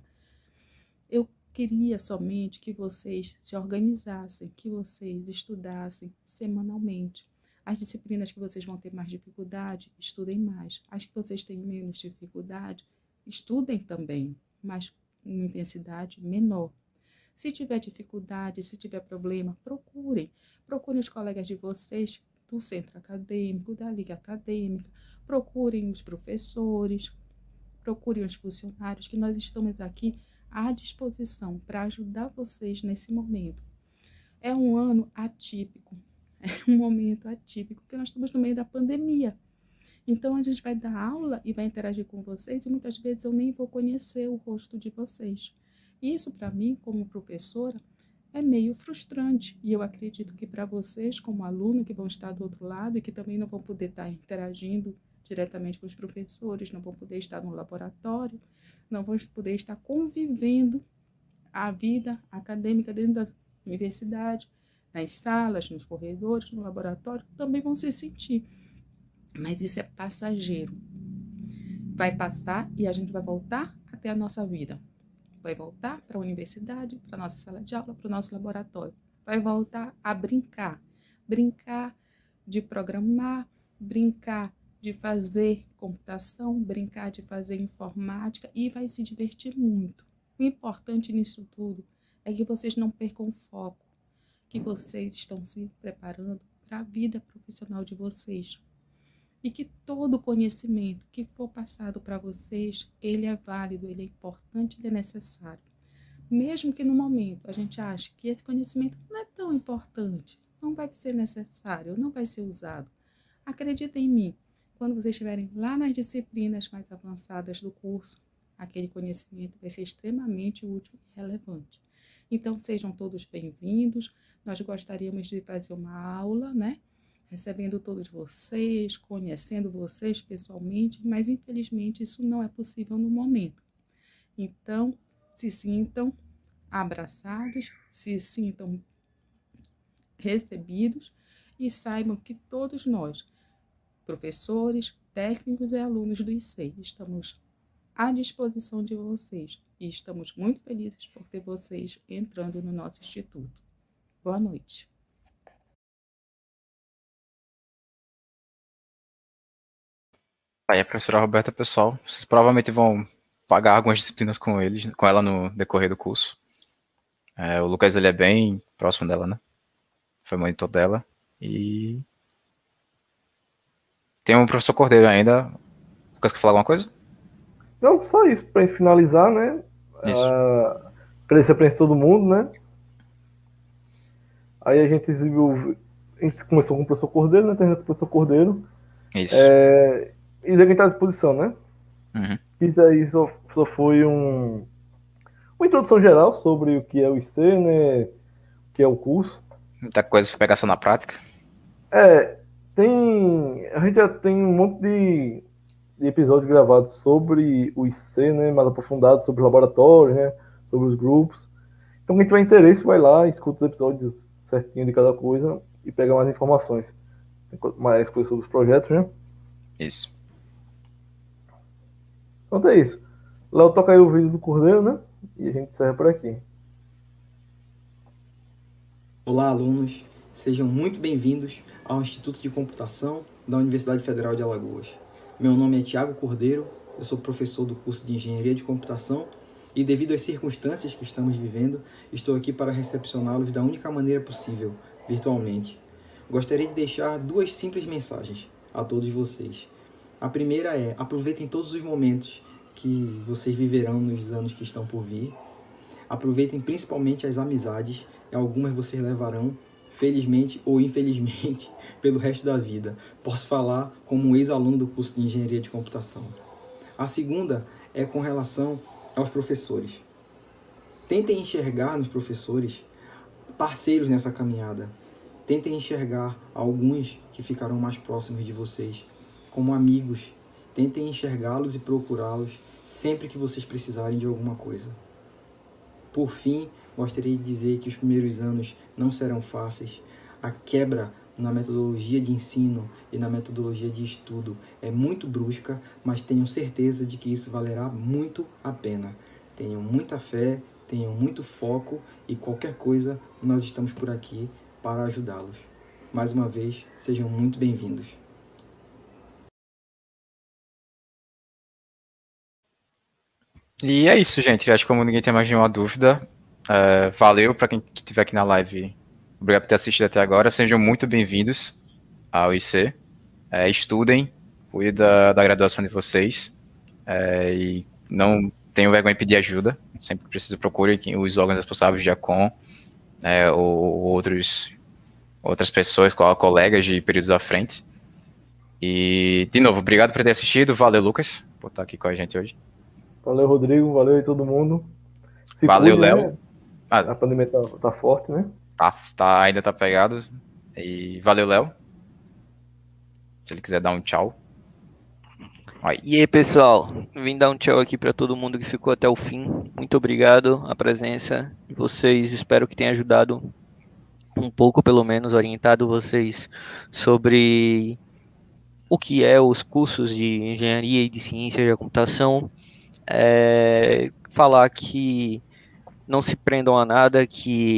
Eu queria somente que vocês se organizassem, que vocês estudassem semanalmente. As disciplinas que vocês vão ter mais dificuldade, estudem mais. As que vocês têm menos dificuldade, estudem também, mas com uma intensidade menor. Se tiver dificuldade, se tiver problema, procurem. Procurem os colegas de vocês do centro acadêmico, da liga acadêmica. Procurem os professores, procurem os funcionários, que nós estamos aqui à disposição para ajudar vocês nesse momento. É um ano atípico, é um momento atípico, porque nós estamos no meio da pandemia. Então, a gente vai dar aula e vai interagir com vocês e muitas vezes eu nem vou conhecer o rosto de vocês. Isso, para mim, como professora, é meio frustrante. E eu acredito que para vocês, como aluno, que vão estar do outro lado e que também não vão poder estar interagindo diretamente com os professores, não vão poder estar no laboratório, não vão poder estar convivendo a vida acadêmica dentro da universidade, nas salas, nos corredores, no laboratório, também vão se sentir. Mas isso é passageiro. Vai passar e a gente vai voltar até a nossa vida. Vai voltar para a universidade, para a nossa sala de aula, para o nosso laboratório. Vai voltar a brincar. Brincar de programar, brincar de fazer computação, brincar de fazer informática e vai se divertir muito. O importante nisso tudo é que vocês não percam o foco, que vocês estão se preparando para a vida profissional de vocês. E que todo conhecimento que for passado para vocês, ele é válido, ele é importante, ele é necessário. Mesmo que no momento a gente ache que esse conhecimento não é tão importante, não vai ser necessário, não vai ser usado. Acredita em mim, quando vocês estiverem lá nas disciplinas mais avançadas do curso, aquele conhecimento vai ser extremamente útil e relevante. Então, sejam todos bem-vindos. Nós gostaríamos de fazer uma aula, né? Recebendo todos vocês, conhecendo vocês pessoalmente, mas infelizmente isso não é possível no momento. Então, se sintam abraçados, se sintam recebidos e saibam que todos nós, professores, técnicos e alunos do I C, estamos à disposição de vocês e estamos muito felizes por ter vocês entrando no nosso instituto. Boa noite. Aí a professora Roberta, pessoal, vocês provavelmente vão pagar algumas disciplinas com eles, com ela no decorrer do curso. É, o Lucas, ele é bem próximo dela, né? Foi monitor dela. E tem um professor Cordeiro ainda. Lucas, quer falar alguma coisa? Não, só isso, pra gente finalizar, né? Isso. Uh, agradecer pra todo mundo, né? Aí a gente exibiu. A gente começou com o professor Cordeiro, né? Terminou com o professor Cordeiro. Isso. É, e dizer que está à disposição, né? Uhum. Isso aí só, só foi um, uma introdução geral sobre o que é o I C, né? O que é o curso. Muita coisa para pegar só na prática. É, tem. A gente já tem um monte de, de episódios gravados sobre o I C, né? Mais aprofundado sobre o laboratório, né? Sobre os grupos. Então, quem tiver interesse, vai lá, escuta os episódios certinho de cada coisa e pega mais informações. Mais coisas sobre os projetos, né? Isso. Então é isso. Léo, toca aí o vídeo do Cordeiro, né? E a gente encerra por aqui. Olá, alunos. Sejam muito bem-vindos ao Instituto de Computação da Universidade Federal de Alagoas. Meu nome é Tiago Cordeiro, eu sou professor do curso de Engenharia de Computação e, devido às circunstâncias que estamos vivendo, estou aqui para recepcioná-los da única maneira possível, virtualmente. Gostaria de deixar duas simples mensagens a todos vocês. A primeira é: aproveitem todos os momentos que vocês viverão nos anos que estão por vir. Aproveitem principalmente as amizades, e algumas vocês levarão, felizmente ou infelizmente, pelo resto da vida. Posso falar como um ex-aluno do curso de Engenharia de Computação. A segunda é com relação aos professores. Tentem enxergar nos professores parceiros nessa caminhada. Tentem enxergar alguns que ficarão mais próximos de vocês como amigos. Tentem enxergá-los e procurá-los sempre que vocês precisarem de alguma coisa. Por fim, gostaria de dizer que os primeiros anos não serão fáceis. A quebra na metodologia de ensino e na metodologia de estudo é muito brusca, mas tenham certeza de que isso valerá muito a pena. Tenham muita fé, tenham muito foco e qualquer coisa, nós estamos por aqui para ajudá-los. Mais uma vez, sejam muito bem-vindos. E é isso, gente. Acho que como ninguém tem mais nenhuma dúvida, é, valeu para quem estiver aqui na live. Obrigado por ter assistido até agora. Sejam muito bem-vindos ao I C. É, estudem, cuidem da, da graduação de vocês. É, e não tenham vergonha de pedir ajuda. Sempre que precisa, procure os órgãos responsáveis de ACOM, é, ou, ou outros, outras pessoas, colegas de períodos à frente. E, de novo, obrigado por ter assistido. Valeu, Lucas, por estar aqui com a gente hoje. Valeu, Rodrigo. Valeu aí todo mundo. Se Valeu, cuide, Léo. Né? Ah, a pandemia tá, tá forte, né? Tá, tá, ainda tá pegado. E valeu, Léo. Se ele quiser dar um tchau. Aí. E aí, pessoal, vim dar um tchau aqui para todo mundo que ficou até o fim. Muito obrigado a presença de vocês. Espero que tenha ajudado um pouco, pelo menos, orientado vocês sobre o que é os cursos de engenharia e de ciência da computação. É, falar que não se prendam a nada, que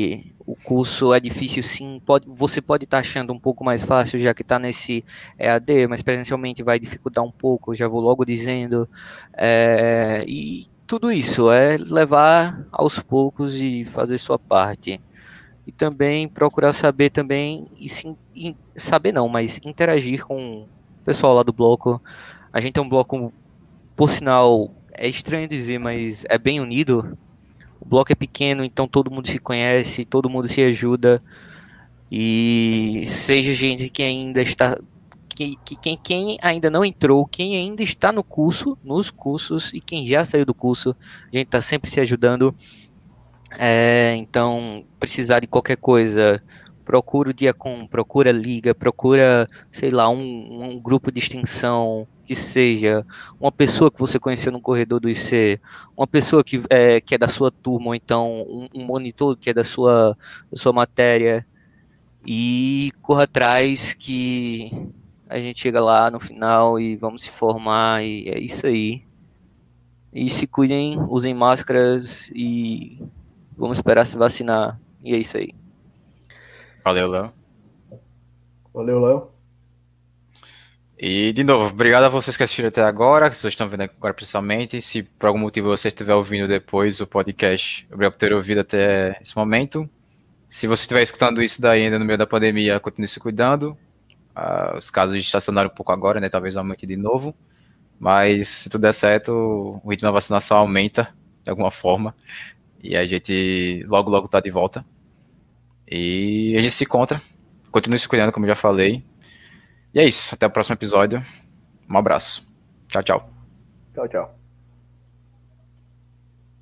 o curso é difícil sim, pode, você pode estar achando um pouco mais fácil, já que está nesse E A D, mas presencialmente vai dificultar um pouco, já vou logo dizendo, é, e tudo isso é levar aos poucos e fazer sua parte. E também procurar saber também, e sim, e saber não, mas interagir com o pessoal lá do bloco. A gente é um bloco, por sinal, é estranho dizer, mas é bem unido. O bloco é pequeno, então todo mundo se conhece, todo mundo se ajuda. E seja gente que ainda está, que, que quem, quem ainda não entrou, quem ainda está no curso, nos cursos, e quem já saiu do curso, a gente está sempre se ajudando. É, então, precisar de qualquer coisa, procura o Diacom, procura a Liga, procura, sei lá, um, um grupo de extensão, que seja uma pessoa que você conheceu no corredor do I C, uma pessoa que é, que é da sua turma, ou então um, um monitor que é da sua, da sua matéria, e corra atrás que a gente chega lá no final e vamos se formar, e é isso aí. E se cuidem, usem máscaras e vamos esperar se vacinar. E é isso aí. Valeu, Léo. Valeu, Léo. E, de novo, obrigado a vocês que assistiram até agora, que vocês estão vendo agora principalmente. Se por algum motivo você estiver ouvindo depois o podcast, obrigado por ter ouvido até esse momento. Se você estiver escutando isso daí ainda no meio da pandemia, continue se cuidando. Uh, os casos estacionaram um pouco agora, né? Talvez aumente de novo. Mas se tudo der certo, o ritmo da vacinação aumenta de alguma forma. E a gente logo, logo tá de volta. E a gente se encontra. Continue se cuidando, como eu já falei. E é isso. Até o próximo episódio. Um abraço. Tchau, tchau. Tchau, tchau.